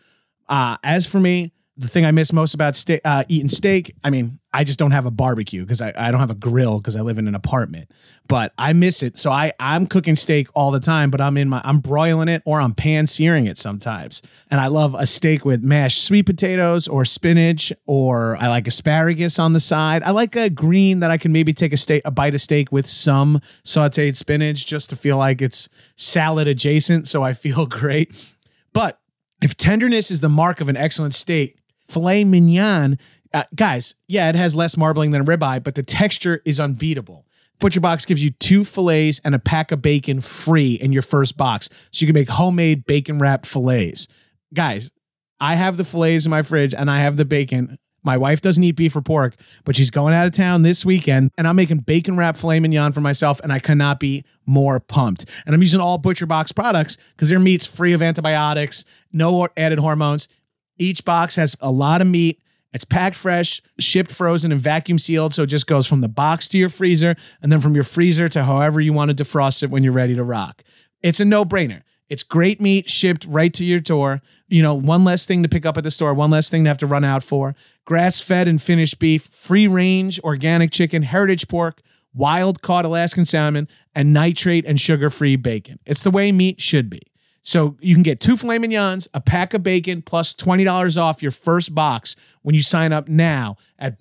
As for me, the thing I miss most about eating steak, I mean, I just don't have a barbecue because I don't have a grill because I live in an apartment, but I miss it. So I'm cooking steak all the time, but I'm broiling it or I'm pan searing it sometimes. And I love a steak with mashed sweet potatoes or spinach, or I like asparagus on the side. I like a green that I can maybe take a bite of steak with some sauteed spinach just to feel like it's salad adjacent. So I feel great. But if tenderness is the mark of an excellent steak, filet mignon, guys, yeah, it has less marbling than a ribeye, but the texture is unbeatable. ButcherBox gives you 2 fillets and a pack of bacon free in your first box, so you can make homemade bacon-wrapped fillets. Guys, I have the fillets in my fridge, and I have the bacon. My wife doesn't eat beef or pork, but she's going out of town this weekend, and I'm making bacon-wrapped filet mignon for myself, and I cannot be more pumped. And I'm using all ButcherBox products because their meat's free of antibiotics, no added hormones. Each box has a lot of meat. It's packed fresh, shipped frozen, and vacuum sealed, so it just goes from the box to your freezer, and then from your freezer to however you want to defrost it when you're ready to rock. It's a no-brainer. It's great meat shipped right to your door. One less thing to pick up at the store, one less thing to have to run out for. Grass-fed and finished beef, free-range organic chicken, heritage pork, wild-caught Alaskan salmon, and nitrate and sugar-free bacon. It's the way meat should be. So you can get 2 filet mignons, a pack of bacon, plus $20 off your first box when you sign up now at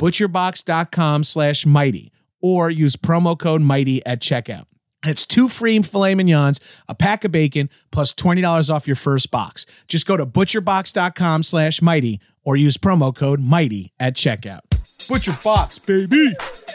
butcherbox.com/mighty or use promo code mighty at checkout. It's 2 free filet mignons, a pack of bacon, plus $20 off your first box. Just go to butcherbox.com/mighty or use promo code mighty at checkout. ButcherBox, baby.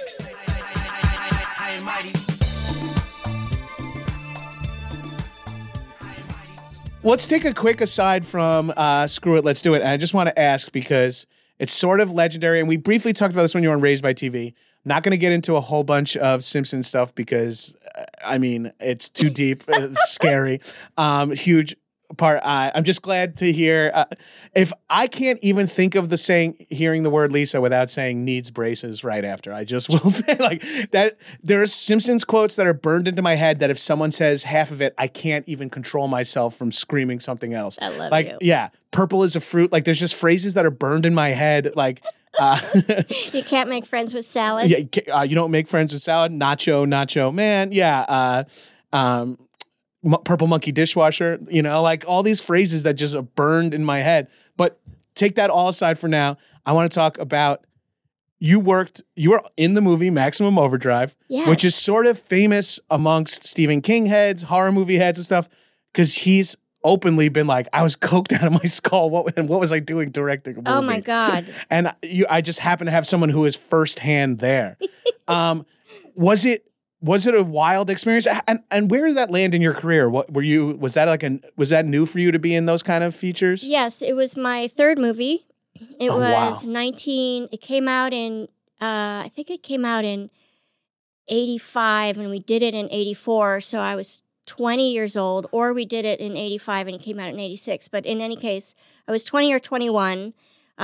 Let's take a quick aside from Screw It, Let's Do It. And I just want to ask, because it's sort of legendary, and we briefly talked about this when you were on Raised by TV. I'm not going to get into a whole bunch of Simpsons stuff because, it's too deep. It's scary. Huge part. I'm just glad to hear. If I can't even think of hearing the word Lisa without saying needs braces right after, I just will say like that. There's Simpsons quotes that are burned into my head that if someone says half of it, I can't even control myself from screaming something else. I love like, you. Yeah, purple is a fruit. Like there's just phrases that are burned in my head. Like You can't make friends with salad. Yeah, you don't make friends with salad. Nacho man. Yeah. Purple monkey dishwasher. You know, like all these phrases that just are burned in my head. But take that all aside for now. I want to talk about you were in the movie Maximum Overdrive, Yes. which is sort of famous amongst Stephen King heads, horror movie heads and stuff, because he's openly been like, I was coked out of my skull. What was I doing directing a movie? Oh my God. And I just happen to have someone who is firsthand there. Was it a wild experience? And where did that land in your career? Was that new for you to be in those kind of features? Yes, it was my third movie. It Oh, wow. was it came out in, I think it came out in 85 and we did it in 84. So I was 20 years old, or we did it in 85 and it came out in 86. But in any case, I was 20 or 21.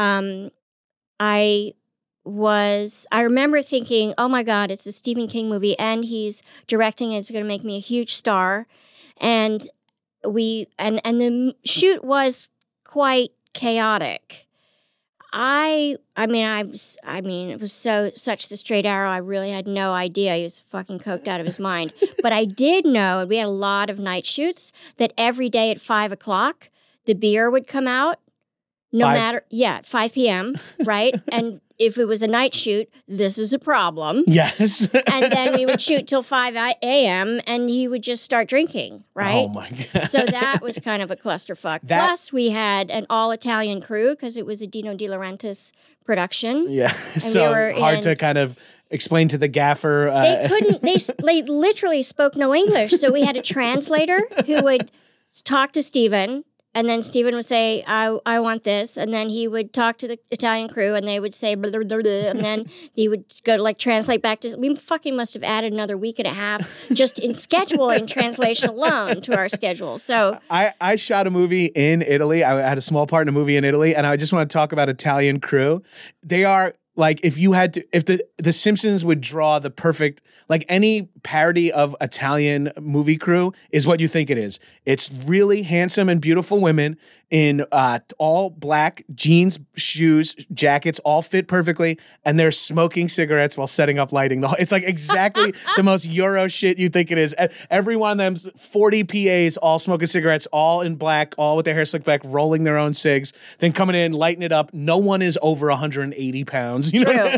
I remember thinking, oh my God, it's a Stephen King movie and he's directing it. It's going to make me a huge star. And the shoot was quite chaotic. It was such the straight arrow. I really had no idea. He was fucking coked out of his mind. But I did know, we had a lot of night shoots, that every day at 5:00, the beer would come out. At 5 p.m., right? And if it was a night shoot, this is a problem. Yes. And then we would shoot till 5 a.m. and he would just start drinking, right? Oh my God. So that was kind of a clusterfuck. Plus, we had an all-Italian crew because it was a Dino De Laurentiis production. Yeah. So hard to kind of explain to the gaffer. They couldn't, they literally spoke no English. So we had a translator who would talk to Steven. And then Steven would say, I want this. And then he would talk to the Italian crew and they would say, blah, blah, blah, blah. And then he would go to translate back to, we fucking must have added another week and a half just in scheduling translation alone to our schedule. So I shot a movie in Italy. I had a small part in a movie in Italy. And I just want to talk about Italian crew. They are like, if the Simpsons would draw the perfect, like any parody of Italian movie crew is what you think it is. It's really handsome and beautiful women in all black jeans, shoes, jackets, all fit perfectly. And they're smoking cigarettes while setting up lighting. It's like exactly the most Euro shit you think it is. Every one of them, 40 PAs, all smoking cigarettes, all in black, all with their hair slicked back, rolling their own cigs, then coming in, lighting it up. No one is over 180 pounds. You know?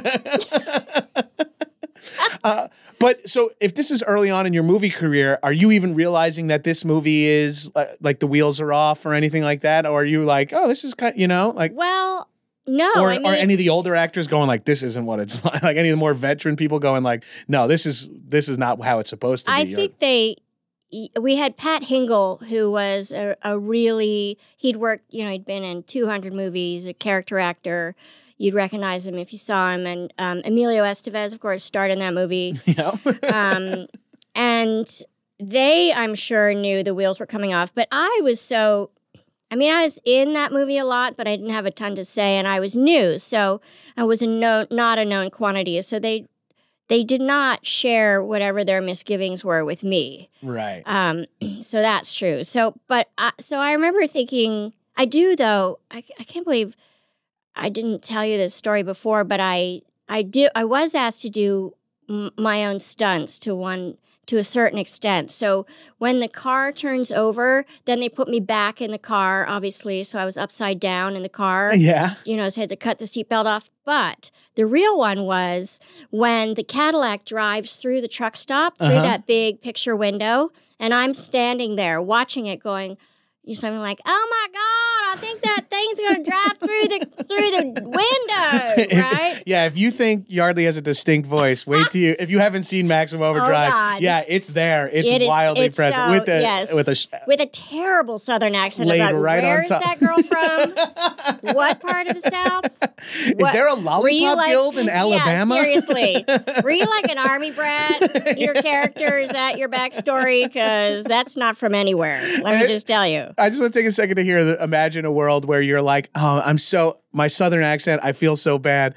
But so if this is early on in your movie career, are you even realizing that this movie is like the wheels are off or anything like that? Or are you like, oh, this is kind of, like, well, no. Or any of the older actors going like, this isn't what it's like any of the more veteran people going like, no, this is not how it's supposed to be. I think we had Pat Hingle, who was he'd worked, he'd been in 200 movies, a character actor. You'd recognize him if you saw him. And Emilio Estevez, of course, starred in that movie. Yeah. And they, I'm sure, knew the wheels were coming off. But I was in that movie a lot, but I didn't have a ton to say. And I was new, so I was not a known quantity. So they did not share whatever their misgivings were with me. Right. So that's true. So I remember thinking, I do, though, I can't believe I didn't tell you this story before, but I was asked to do my own stunts to a certain extent. So when the car turns over, then they put me back in the car, obviously. So I was upside down in the car. Yeah. So I had to cut the seatbelt off. But the real one was when the Cadillac drives through the truck stop, through that big picture window, and I'm standing there watching it going, something like, oh my God, I think that thing's going to drive through the window, right? If you think Yardley has a distinct voice, wait till if you haven't seen Maximum Overdrive. God. Yeah, it's there. It's wildly present with a terrible Southern accent. Laid About right where on is top. that girl from? What part of the South? Is there a lollipop guild in Alabama? Yeah, seriously. Were you like an army brat? Your character, is that your backstory? Because that's not from anywhere. Let me just tell you. I just want to take a second to imagine a world where you're like, oh, my Southern accent, I feel so bad.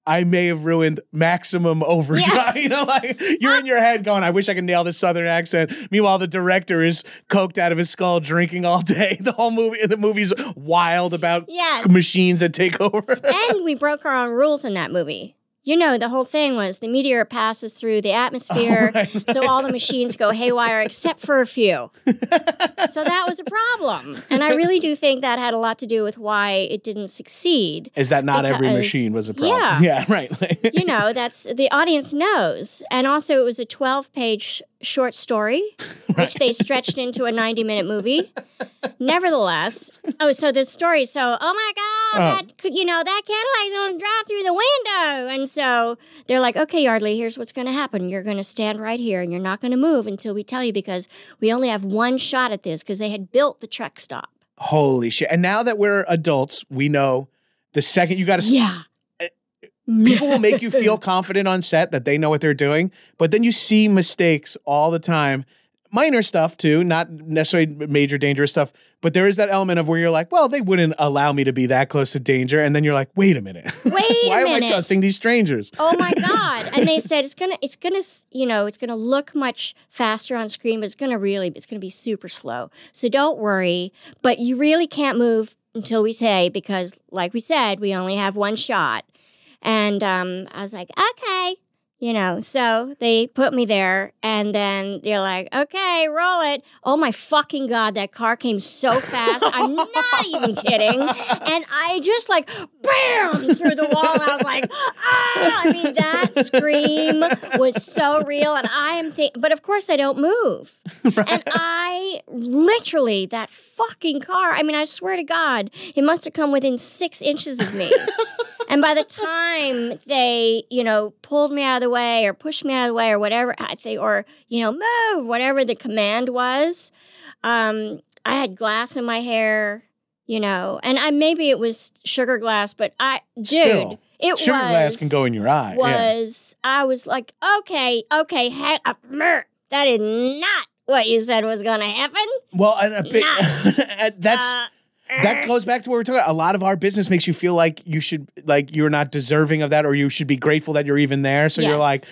I may have ruined Maximum Overdrive. You know, like you're in your head going, I wish I could nail this Southern accent. Meanwhile, the director is coked out of his skull, drinking all day. The movie's wild about machines that take over. And we broke our own rules in that movie. You know, the whole thing was the meteor passes through the atmosphere, so all the machines go haywire except for a few. So that was a problem. And I really do think that had a lot to do with why it didn't succeed. Is that not every machine was a problem? Yeah, right. You know, that's the audience knows. And also it was a 12-page short story, which they stretched into a 90-minute movie. Nevertheless, so the story, oh my God, that Cadillac's going to drive through the window. And so they're like, okay, Yardley, here's what's going to happen. You're going to stand right here and you're not going to move until we tell you because we only have one shot at this because they had built the truck stop. Holy shit. And now that we're adults, we know the second you got to... Yeah. People will make you feel confident on set that they know what they're doing, but then you see mistakes all the time. Minor stuff too, not necessarily major dangerous stuff, but there is that element of where you're like, well, they wouldn't allow me to be that close to danger. And then you're like, wait a minute. Why am I trusting these strangers? Oh my God. And they said it's gonna look much faster on screen, but it's gonna be super slow. So don't worry, but you really can't move until we say, because like we said, we only have one shot. And I was like, okay, so they put me there and then they're like, okay, roll it. Oh my fucking God, that car came so fast. I'm not even kidding. And I just like, bam, through the wall. And I was like, ah! I mean, that scream was so real. And I am but of course I don't move. Right. And I literally, that fucking car, I mean, I swear to God, it must have come within 6 inches of me. And by the time they, pulled me out of the way or pushed me out of the way or whatever, move, whatever the command was, I had glass in my hair, and maybe it was sugar glass, but sugar glass can go in your eye. I was like, okay, that is not what you said was going to happen. Well, that goes back to what we're talking about. A lot of our business makes you feel like you should, like you're not deserving of that, or you should be grateful that you're even there. So you're like,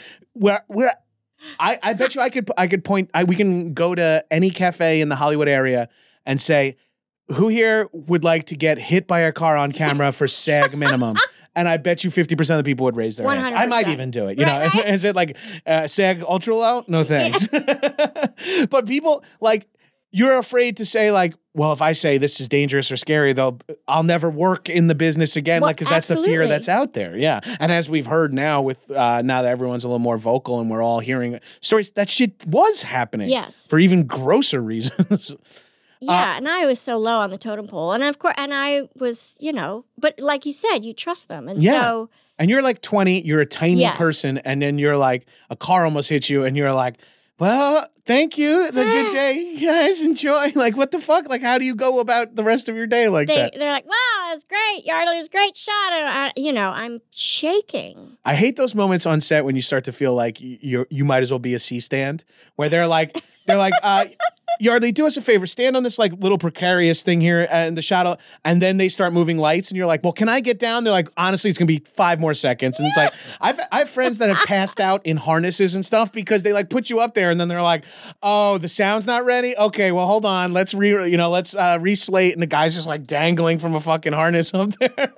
I bet you I could point. We can go to any cafe in the Hollywood area and say, who here would like to get hit by a car on camera for SAG minimum? And I bet you 50% of the people would raise their hands. I might even do it. Right? Is it like SAG ultra low? No thanks. But people you're afraid to say well, if I say this is dangerous or scary, I'll never work in the business again. Because that's the fear that's out there. Yeah. And as we've heard now with now that everyone's a little more vocal and we're all hearing stories, that shit was happening. Yes. For even grosser reasons. Yeah, and I was so low on the totem pole. And of course, and I was, but like you said, you trust them. And so. And you're like 20, you're a tiny person, and then you're like, a car almost hits you, and you're like, well, thank you. The good day. Guys, enjoy. What the fuck? How do you go about the rest of your day that? They're like, wow, that's great. Yardley was a great shot. And I'm shaking. I hate those moments on set when you start to feel like you might as well be a C-stand, where they're like, Yardley, do us a favor. Stand on this little precarious thing here in the shot, and then they start moving lights, and you're like, well, can I get down? They're like, honestly, it's gonna be 5 more seconds. And it's like, I have friends that have passed out in harnesses and stuff because they put you up there, and then they're like, oh, the sound's not ready. Okay, well, hold on, let's reslate, and the guy's just dangling from a fucking harness up there.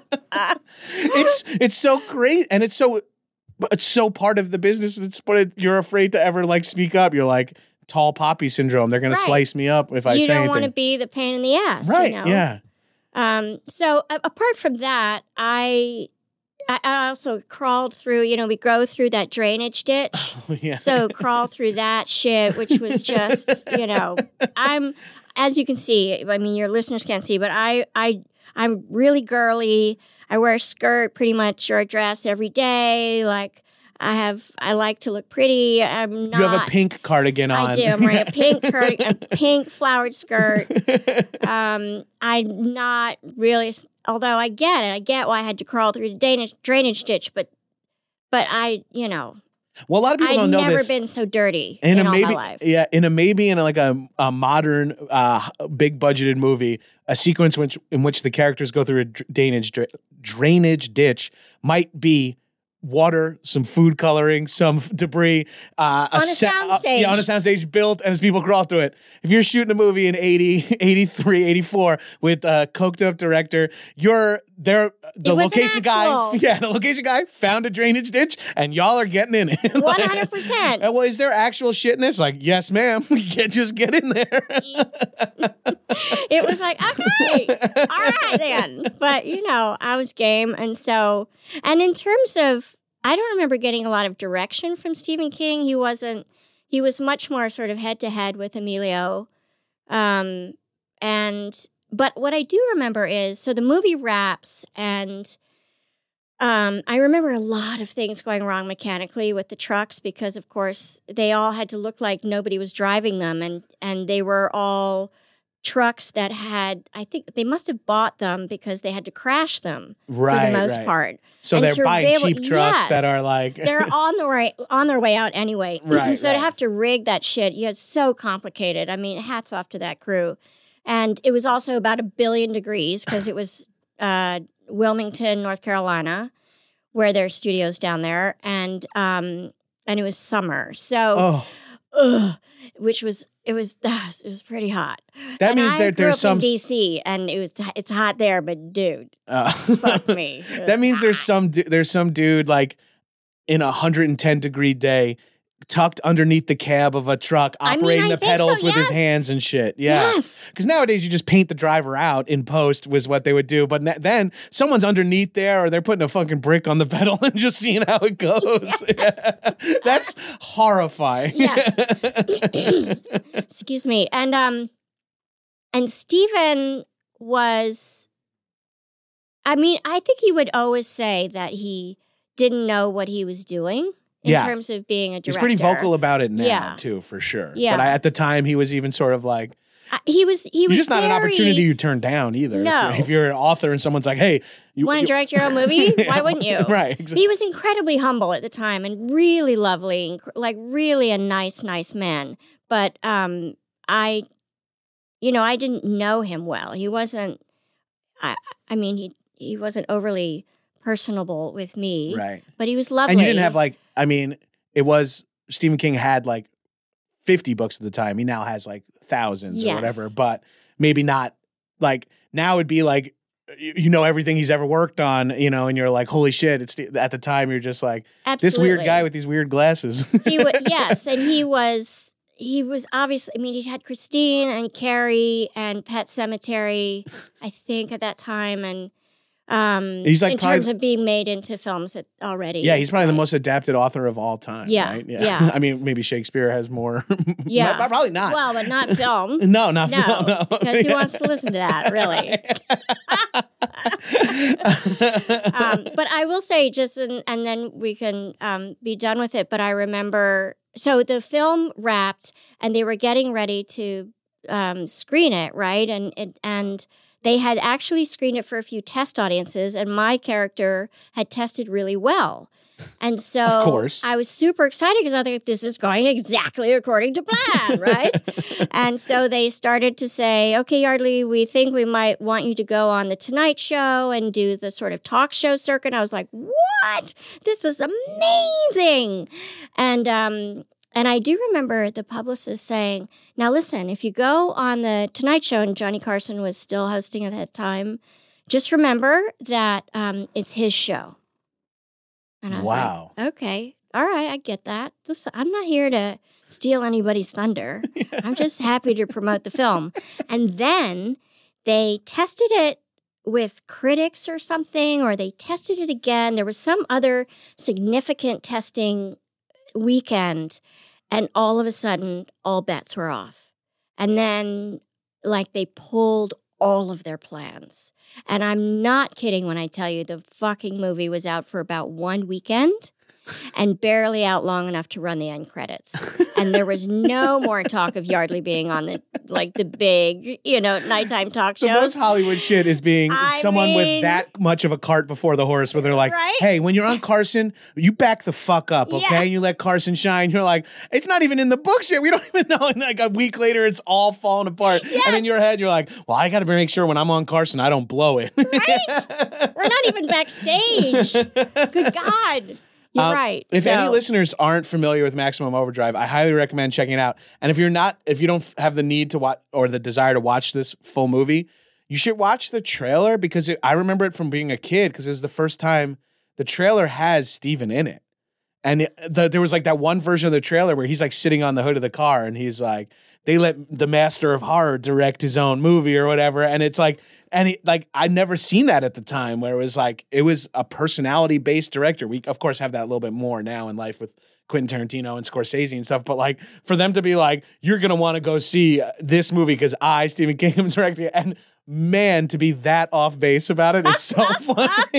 It's so great, and it's so part of the business. But you're afraid to ever speak up. You're like, tall poppy syndrome. They're going to slice me up if I say anything. You don't want to be the pain in the ass. Right, yeah. So apart from that, I also crawled through, we go through that drainage ditch. Oh, yeah. So crawl through that shit, which was just, I'm, as you can see, I mean, your listeners can't see, but I'm really girly. I wear a skirt pretty much or a dress every day. I like to look pretty. I'm not. You have a pink cardigan on. I do. I'm wearing a pink cardigan, a pink flowered skirt. I'm not really, although I get it. I get why I had to crawl through the drainage ditch, but I, Well, a lot of people I'd don't know never this. been so dirty in all my life. Yeah, in a modern, big budgeted movie, a sequence in which the characters go through a drainage ditch might be water, some food coloring, some debris, On a soundstage. on a soundstage built, and as people crawl through it. If you're shooting a movie in 80, 83, 84 with a coked up director, the location guy found a drainage ditch, and y'all are getting in it. 100%. Well, is there actual shit in this? Like, yes, ma'am. We can't just get in there. It was like, okay, all right then. But, I was game. And in terms of, I don't remember getting a lot of direction from Stephen King. He was much more sort of head to head with Emilio. But what I do remember is, so the movie wraps, and I remember a lot of things going wrong mechanically with the trucks because, of course, they all had to look like nobody was driving them, and they were all trucks that I think they must have bought them because they had to crash them for the most part. So they're buying cheap trucks that are like they're on their way out anyway. Right. So to have to rig that shit, it's so complicated. I mean, hats off to that crew. And it was also about 1 billion degrees because it was Wilmington, North Carolina, where there's studios down there, and it was summer. So, which was. It was pretty hot. That means that there's some in DC, and it's hot there, but dude, fuck me. That means there's some dude like in a 110-degree day, tucked underneath the cab of a truck, operating the pedals with his hands and shit. Yeah. Yes. Because nowadays you just paint the driver out in post was what they would do. But then someone's underneath there, or they're putting a fucking brick on the pedal and just seeing how it goes. Yes. That's horrifying. Yes. Excuse me. And Stephen was, I mean, I think he would always say that he didn't know what he was doing. In terms of being a director. He's pretty vocal about it now, too, for sure. Yeah. But at the time, he was even sort of like... He was just not an opportunity you turn down either. No. If you're an author and someone's like, hey... You want to direct your own movie? Why wouldn't you? Right. Exactly. He was incredibly humble at the time and really lovely, like really a nice man. But I didn't know him well. He wasn't... he wasn't overly personable with me. Right. But he was lovely. And you didn't have Stephen King had like 50 books at the time. He now has like thousands or whatever, but maybe not like now it'd be like, everything he's ever worked on, and you're like, holy shit. At the time you're just like, absolutely. This weird guy with these weird glasses. Yes. And he was obviously, he had Christine and Carrie and Pet Sematary, I think at that time. And, he's like in terms of being made into films already. Yeah, he's probably the most adapted author of all time. Yeah, right? yeah. I mean, maybe Shakespeare has more. Yeah, probably not. Well, but not film. No, not film. No. Because who wants to listen to that, really? But I will say, and then we can be done with it. But I remember, so the film wrapped, and they were getting ready to screen it, right? And they had actually screened it for a few test audiences, and my character had tested really well. And so of course. I was super excited because I think this is going exactly according to plan, right? And so they started to say, okay, Yardley, we think we might want you to go on The Tonight Show and do the sort of talk show circuit. I was like, what? This is amazing. And I do remember the publicist saying, now listen, if you go on The Tonight Show, and Johnny Carson was still hosting at that time, just remember that it's his show. And I was like, okay, all right, I get that. Listen, I'm not here to steal anybody's thunder. I'm just happy to promote the film. And then they tested it with critics or something, or they tested it again. There was some other significant testing weekend, and all of a sudden, all bets were off. And then, they pulled all of their plans. And I'm not kidding when I tell you the fucking movie was out for about one weekend and barely out long enough to run the end credits. And there was no more talk of Yardley being on the big, nighttime talk The shows. most Hollywood shit is being someone with mean- that much of a cart before the horse, where they're like, Right? hey, when you're on Carson, you back the fuck up, okay? Yeah. You let Carson shine. You're like, it's not even in the books yet. We don't even know. And like a week later, it's all falling apart. And in your head, you're like, well, I got to make sure when I'm on Carson, I don't blow it. Right? We're not even backstage. Good God. You're right. If any So- listeners aren't familiar with Maximum Overdrive, I highly recommend checking it out. And if you don't have the need to watch or the desire to watch this full movie, you should watch the trailer, because I remember it from being a kid, because it was the first time the trailer has Steven in it. And there was like that one version of the trailer where he's like sitting on the hood of the car and he's like, they let the master of horror direct his own movie or whatever. And it's like, I'd never seen that at the time, where it was a personality based director. We of course have that a little bit more now in life with Quentin Tarantino and Scorsese and stuff. But like for them to be like, you're going to want to go see this movie because Stephen King, am directing it. And man, to be that off base about it is so funny.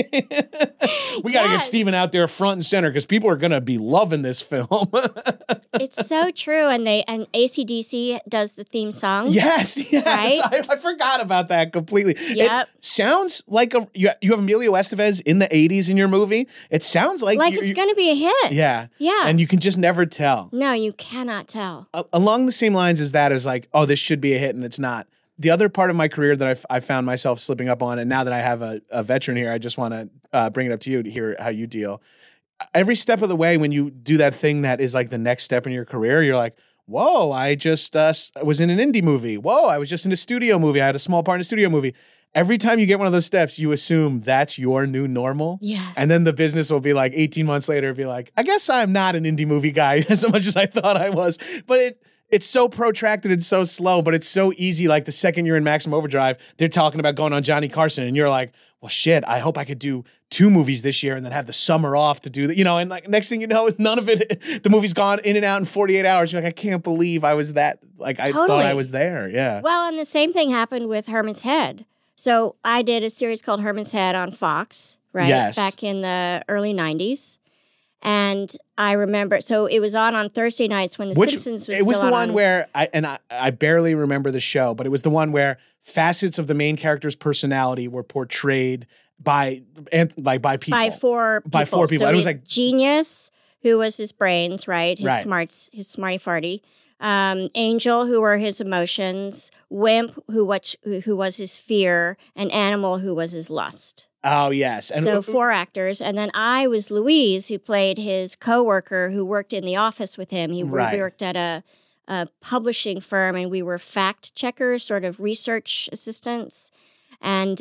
We got to get Yes. Steven out there front and center, because people are going to be loving this film. It's so true. And AC/DC does the theme song. Yes. Right? I forgot about that completely. Yep. It sounds like you have Emilio Estevez in the 80s in your movie. It sounds like It's going to be a hit. Yeah. Yeah. And you can just never tell. No, you cannot tell. Along the same lines as that is like, oh, this should be a hit, and it's not. The other part of my career that I found myself slipping up on, and now that I have a veteran here, I just want to bring it up to you to hear how you deal. Every step of the way, when you do that thing that is like the next step in your career, you're like, whoa, I just was in an indie movie. Whoa, I was just in a studio movie. I had a small part in a studio movie. Every time you get one of those steps, you assume that's your new normal. Yes. And then the business will be like 18 months later, be like, I guess I'm not an indie movie guy as much as I thought I was. But it's so protracted and so slow, but it's so easy. Like the second you're in Maximum Overdrive, they're talking about going on Johnny Carson, and you're like, well, shit, I hope I could do 2 movies this year and then have the summer off to do that. And like next thing you know, none of it, the movie's gone in and out in 48 hours. You're like, I can't believe I was that, like I thought I was there. Yeah. Well, and the same thing happened with Herman's Head. So I did a series called Herman's Head on Fox, right? Yes. Back in the early 90s. And I remember, so it was on Thursday nights when The Simpsons was It was still the one on. where, I barely remember the show, but it was the one where facets of the main character's personality were portrayed by people. By four people. By 4 people. So And it was we had like Genius, who was his brains, right? His Right. smarty farty. Angel, who were his emotions. Wimp, who was his fear. And Animal, who was his lust. oh yes. And So 4 actors. And then I was Louise, who played his coworker who worked in the office with him. We Right. worked at a publishing firm, and we were fact checkers, sort of research assistants. And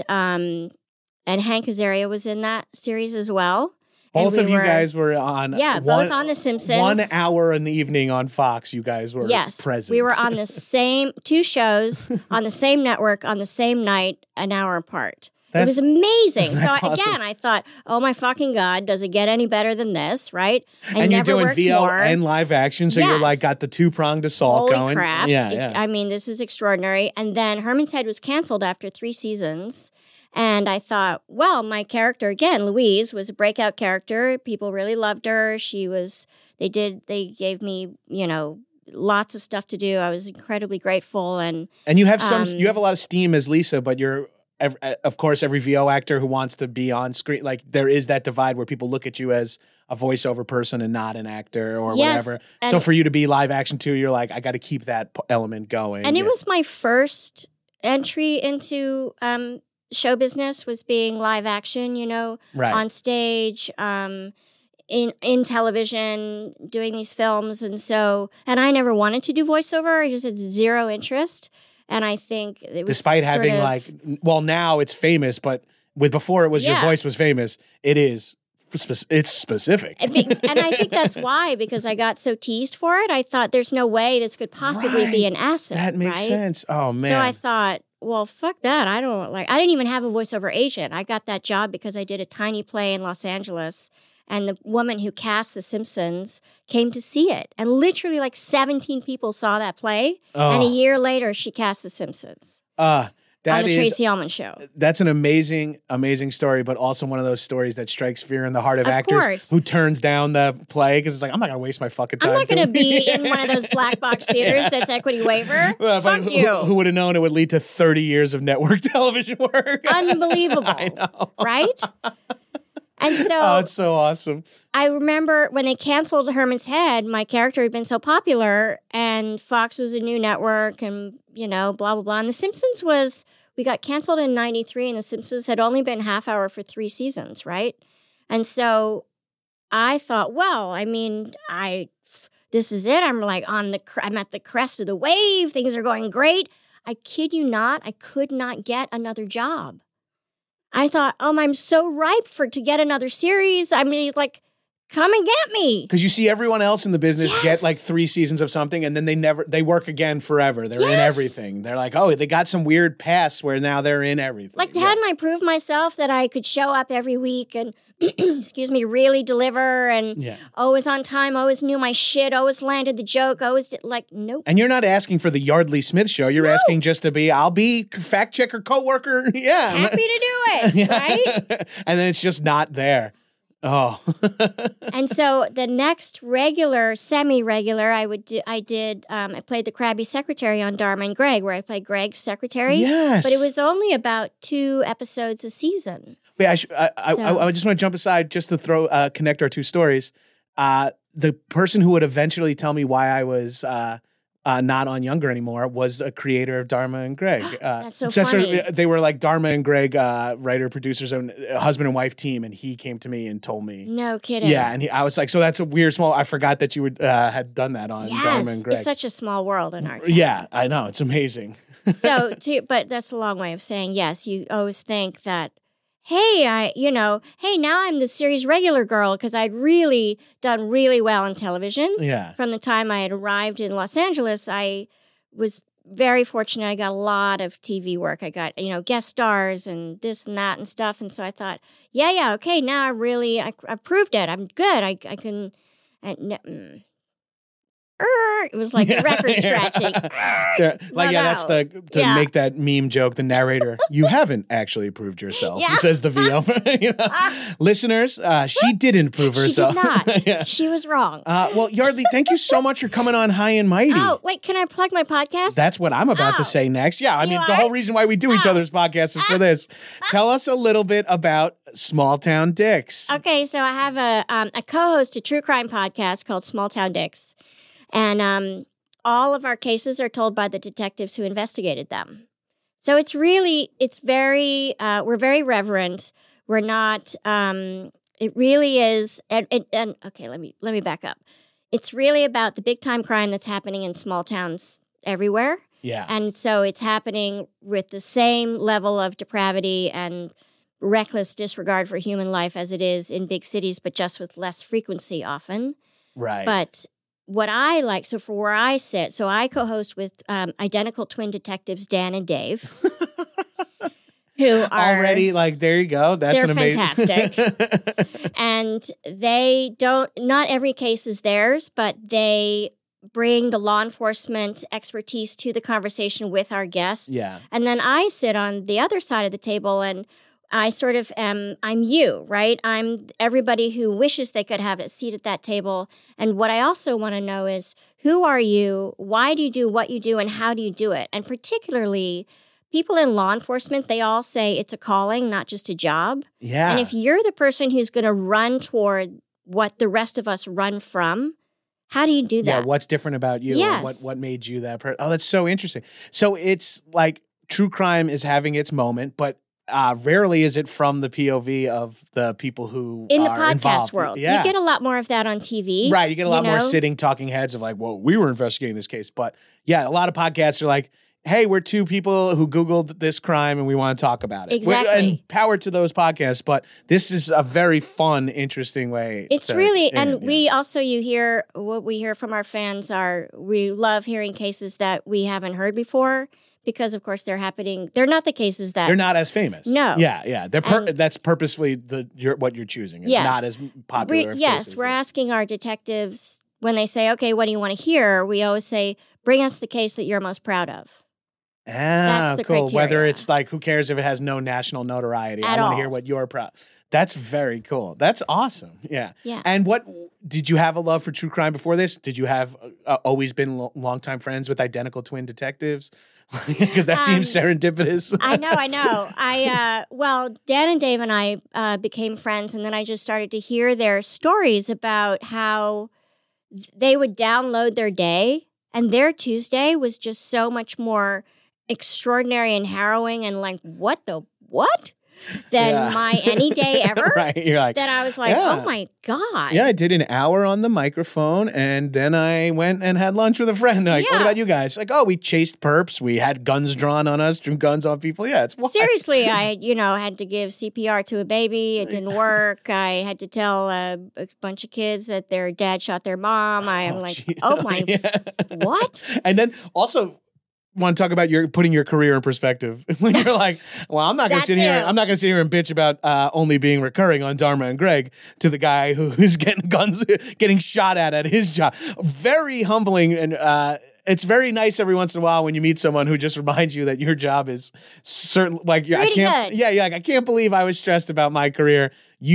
Hank Azaria was in that series as well. And both of we you were- guys were on both on The Simpsons. 1 hour in the evening on Fox. You guys were present. We were on the same 2 shows on the same network on the same night, an hour apart. It was amazing. So that's awesome. again, I thought, oh my fucking God, does it get any better than this, right? I and you're never doing worked VO more. and live action, so you're Yes. like got the 2-pronged assault Holy going. crap. Yeah. I mean, this is extraordinary. And then Herman's Head was canceled after 3 seasons. And I thought, well, my character, again, Louise, was a breakout character. People really loved her. They gave me, lots of stuff to do. I was incredibly grateful. And And you have you have a lot of steam as Lisa, but you're, of course, every VO actor who wants to be on screen, like there is that divide where people look at you as a voiceover person and not an actor or Yes, whatever. and- So for you to be live action too, you're like, I got to keep that element going. And Yeah. it was my first entry into show business, was being live action, right. on stage, in television, doing these films. And I never wanted to do voiceover. I just had zero interest. And I think it was Despite sort having of- now it's famous, but before it was your Yeah. voice was famous, it's specific. And I think that's why, because I got so teased for it, I thought there's no way this could possibly be an asset. That makes right? sense. Oh man. So I thought, well, fuck that. I didn't even have a voiceover agent. I got that job because I did a tiny play in Los Angeles, and the woman who cast The Simpsons came to see it. And literally 17 people saw that play. And a year later, she cast The Simpsons. That on the is Tracy Ullman Show. That's an amazing, amazing story, but also one of those stories that strikes fear in the heart of actors course. who turns down the play because it's like, I'm not going to waste my fucking time. I'm not going to doing be in one of those black box theaters that's equity waiver. Well, Fuck you. Who would have known it would lead to 30 years of network television work? Unbelievable. I know. Right? And so Oh, it's so awesome. I remember when they canceled Herman's Head, my character had been so popular, and Fox was a new network, and, you know, blah, blah, blah. And The Simpsons we got canceled in 93, and The Simpsons had only been half hour for 3 seasons, right? And so I thought, well, I mean, this is it. I'm like I'm at the crest of the wave. Things are going great. I kid you not, I could not get another job. I thought, I'm so ripe to get another series. I mean, like, come and get me. Because you see everyone else in the business Yes. get like 3 seasons of something and then they work again forever. They're in Yes. everything. They're like, oh, they got some weird pass where now they're in everything. Like, hadn't I proved myself that I could show up every week and, excuse me, really deliver and Yeah. always on time, always knew my shit, always landed the joke, nope. And you're not asking for the Yardley Smith show. You're asking just to be, I'll be fact checker, coworker. Yeah. Happy to do it, right? And then it's just not there. Oh. And so the next regular, semi-regular, I played the crabby secretary on Dharma and Greg, where I played Greg's secretary. Yes. But it was only about 2 episodes a season. Wait, I just want to jump aside just to connect our 2 stories. The person who would eventually tell me why I was not on Younger anymore was a creator of Dharma and Greg. That's so funny. They were like Dharma and Greg writer, producers, and husband and wife team, and he came to me and told me. No kidding. Yeah, and I was like, so that's a weird small. I forgot that you would had done that on Dharma and Greg. It's such a small world in our time. Yeah, I know. It's amazing. But that's a long way of saying yes. You always think that, hey, now I'm the series regular girl because I'd really done really well on television. Yeah. From the time I had arrived in Los Angeles, I was very fortunate. I got a lot of TV work. I got, guest stars and this and that and stuff. And so I thought, okay, now I proved it. I'm good. I can. It was like record scratching. That's to make that meme joke, the narrator, you haven't actually proved yourself, says the VO. Listeners, she didn't prove herself. She did not. She was wrong. Well, Yardley, thank you so much for coming on High and Mighty. Oh, wait, can I plug my podcast? That's what I'm about to say next. Yeah, I mean, the whole reason why we do each other's podcasts is for this. Tell us a little bit about Small Town Dicks. Okay, so I have a co-host a true crime podcast called Small Town Dicks. And all of our cases are told by the detectives who investigated them. So we're very reverent. We're not, it really is, and okay, let me back up. It's really about the big time crime that's happening in small towns everywhere. Yeah. And so it's happening with the same level of depravity and reckless disregard for human life as it is in big cities, but just with less frequency often. Right. But what I like, so for where I sit, so I co-host with identical twin detectives, Dan and Dave, who are already like, there you go. That's they're an amazing. Fantastic. And not every case is theirs, but they bring the law enforcement expertise to the conversation with our guests. Yeah. And then I sit on the other side of the table and I sort of I'm you, right? I'm everybody who wishes they could have a seat at that table. And what I also want to know is, who are you? Why do you do what you do? And how do you do it? And particularly, people in law enforcement, they all say it's a calling, not just a job. Yeah. And if you're the person who's going to run toward what the rest of us run from, how do you do that? Yeah, what's different about you? Yes. What made you that person? Oh, that's so interesting. So it's like true crime is having its moment, but rarely is it from the POV of the people who in the are podcast involved. world. Yeah. You get a lot more of that on TV. Right. You get a lot more sitting talking heads of like, well, we were investigating this case. But yeah, a lot of podcasts are like, hey, we're 2 people who Googled this crime and we want to talk about it. Exactly. And power to those podcasts. But this is a very fun, interesting way. It's really, and we also, what we hear from our fans we love hearing cases that we haven't heard before. Because, of course, they're happening. They're not the cases that... They're not as famous. No. Yeah. That's purposefully what you're choosing. It's not as popular. We're asking our detectives, when they say, okay, what do you want to hear? We always say, bring us the case that you're most proud of. That's the cool. Whether criteria. it's like, who cares if it has no national notoriety? At I want to all. hear what you're proud. That's very cool. That's awesome. Yeah. Yeah. And what did you have a love for true crime before this? Did you have always been longtime friends with identical twin detectives? Because that seems serendipitous. I know. Well, Dan and Dave and I became friends, and then I just started to hear their stories about how they would download their day, and their Tuesday was just so much more extraordinary and harrowing and like, what than my any day ever. Right. You're like, That I was like, yeah. oh my God. Yeah, I did an hour on the microphone, and then I went and had lunch with a friend. Like, what Yeah. about you guys? Like, oh, we chased perps. We had guns drawn on us, drew guns on people. Yeah, it's wild. Seriously, I, had to give CPR to a baby. It didn't work. I had to tell a bunch of kids that their dad shot their mom. I'm like, gee. oh my, Yeah. what? And then also want to talk about putting your career in perspective. When you're like, well, I'm not going to That sit here. too. I'm not going to sit here and bitch about only being recurring on Dharma and Greg to the guy who's getting shot at his job. Very humbling, and it's very nice every once in a while when you meet someone who just reminds you that your job is certain. Like, I Pretty can't. good. Yeah. Like, I can't believe I was stressed about my career.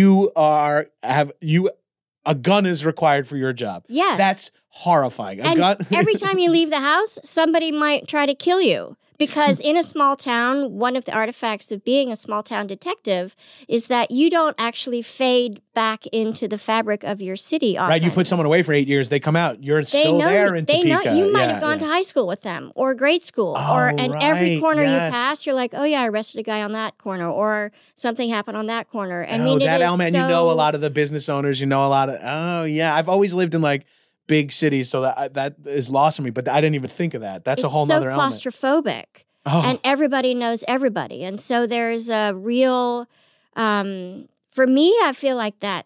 A gun is required for your job. Yes. That's horrifying. A And gun. every time you leave the house, somebody might try to kill you. Because in a small town, one of the artifacts of being a small town detective is that you don't actually fade back into the fabric of your city often. Right, you put someone away for 8 years, they come out. You're still there in Topeka. You might Yeah, have gone yeah. to high school with them or grade school. Oh, And every right, corner yes. you pass, you're like, oh yeah, I arrested a guy on that corner, or something happened on that corner. I Oh, mean, that it is element. so, You know a lot of the business owners. You know a lot of. Oh, yeah. I've always lived in like big cities, so that is lost on me. But I didn't even think of that. That's a whole nother so element. claustrophobic. Oh, And everybody knows everybody. And so there's a real, for me, I feel like that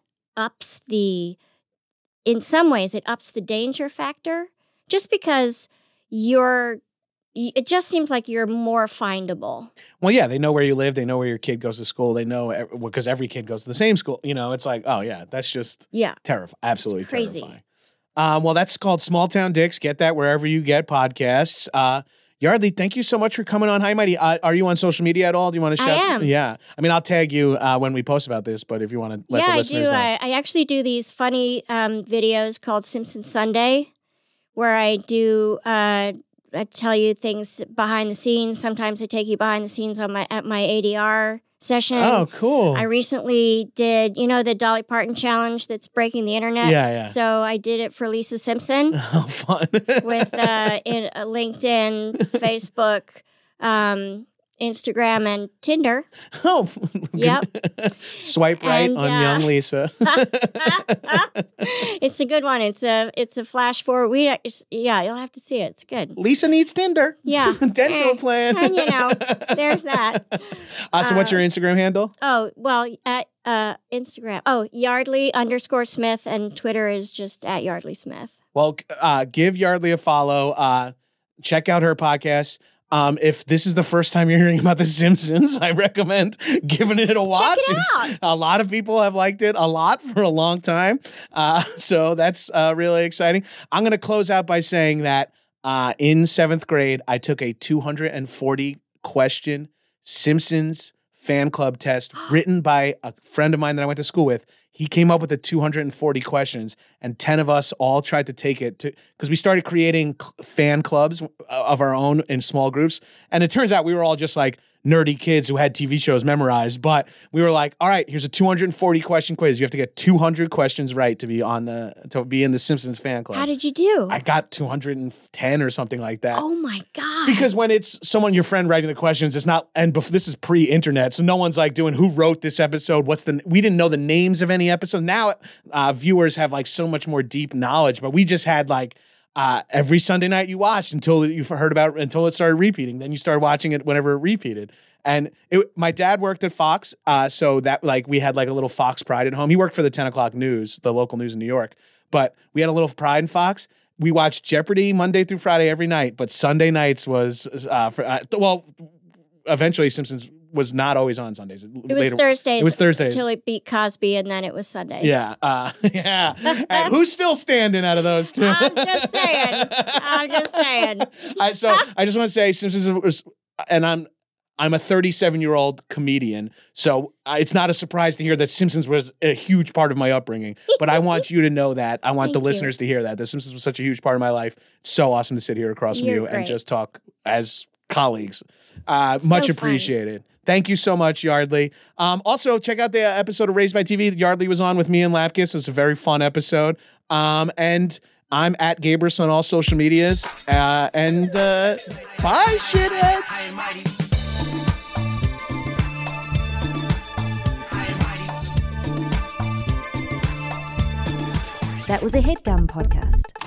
in some ways, it ups the danger factor just because it just seems like you're more findable. well, yeah. They know where you live. They know where your kid goes to school. They know because every kid goes to the same school. It's like, oh yeah, that's just Yeah. terrifying. Absolutely It's crazy. terrifying. Well, that's called Small Town Dicks. Get that wherever you get podcasts. Yardley, thank you so much for coming on. Hi, Mighty. Are you on social media at all? Do you want to I shout? am. Yeah. I mean, I'll tag you when we post about this, but if you want to let the I listeners do. know. I actually do these funny videos called Simpson Sunday, where I do I tell you things behind the scenes. Sometimes I take you behind the scenes at my ADR session. Oh, cool. I recently did, the Dolly Parton challenge that's breaking the internet. Yeah, yeah. So I did it for Lisa Simpson Oh, fun. with in LinkedIn, Facebook, Instagram, and Tinder. Oh, Yep. Swipe right And, on young Lisa. It's a good one. It's a flash forward. You'll have to see it. It's good. Lisa needs Tinder. Yeah. Dental plan. And there's that. So what's your Instagram handle? Oh, well, at Instagram. Oh, Yardley_Smith, and Twitter is just at Yardley Smith. Well, give Yardley a follow. Check out her podcast. If this is the first time you're hearing about The Simpsons, I recommend giving it a watch. it out. A lot of people have liked it a lot for a long time. So that's really exciting. I'm going to close out by saying that in 7th grade, I took a 240 question Simpsons fan club test written by a friend of mine that I went to school with. He came up with the 240 questions, and 10 of us all tried to take it because we started creating fan clubs of our own in small groups. And it turns out we were all just like nerdy kids who had TV shows memorized. But we were like, all right, here's a 240 question quiz. You have to get 200 questions right to be in the Simpsons fan club. How did you do? I got 210 or something like that. Oh my God. Because when it's someone, your friend writing the questions, it's not, and this is pre-internet, so no one's like doing who wrote this episode, we didn't know the names of any episode. Now viewers have like so much more deep knowledge, but we just had like every Sunday night you watched until it started repeating. Then you started watching it whenever it repeated. And my dad worked at Fox, so that like we had like a little Fox pride at home. He worked for the 10 o'clock news, the local news in New York, but we had a little pride in Fox. We watched Jeopardy Monday through Friday every night, but Sunday nights was eventually Simpsons was not always on Sundays. It was Thursdays. It was Thursdays until it beat Cosby, and then it was Sundays. Yeah, yeah. And who's still standing out of those two? I'm just saying. I just want to say, Simpsons was, and I'm a 37-year-old comedian, so it's not a surprise to hear that Simpsons was a huge part of my upbringing. But I want you to know that. I want the listeners to hear that. The Simpsons was such a huge part of my life. It's so awesome to sit here across from you and just talk as colleagues. Much appreciated. Thank you so much, Yardley. Also, check out the episode of Raised by TV that Yardley was on with me and Lapkus. It was a very fun episode. And I'm at Gabrus on all social medias. Bye, shitheads. That was a HeadGum podcast.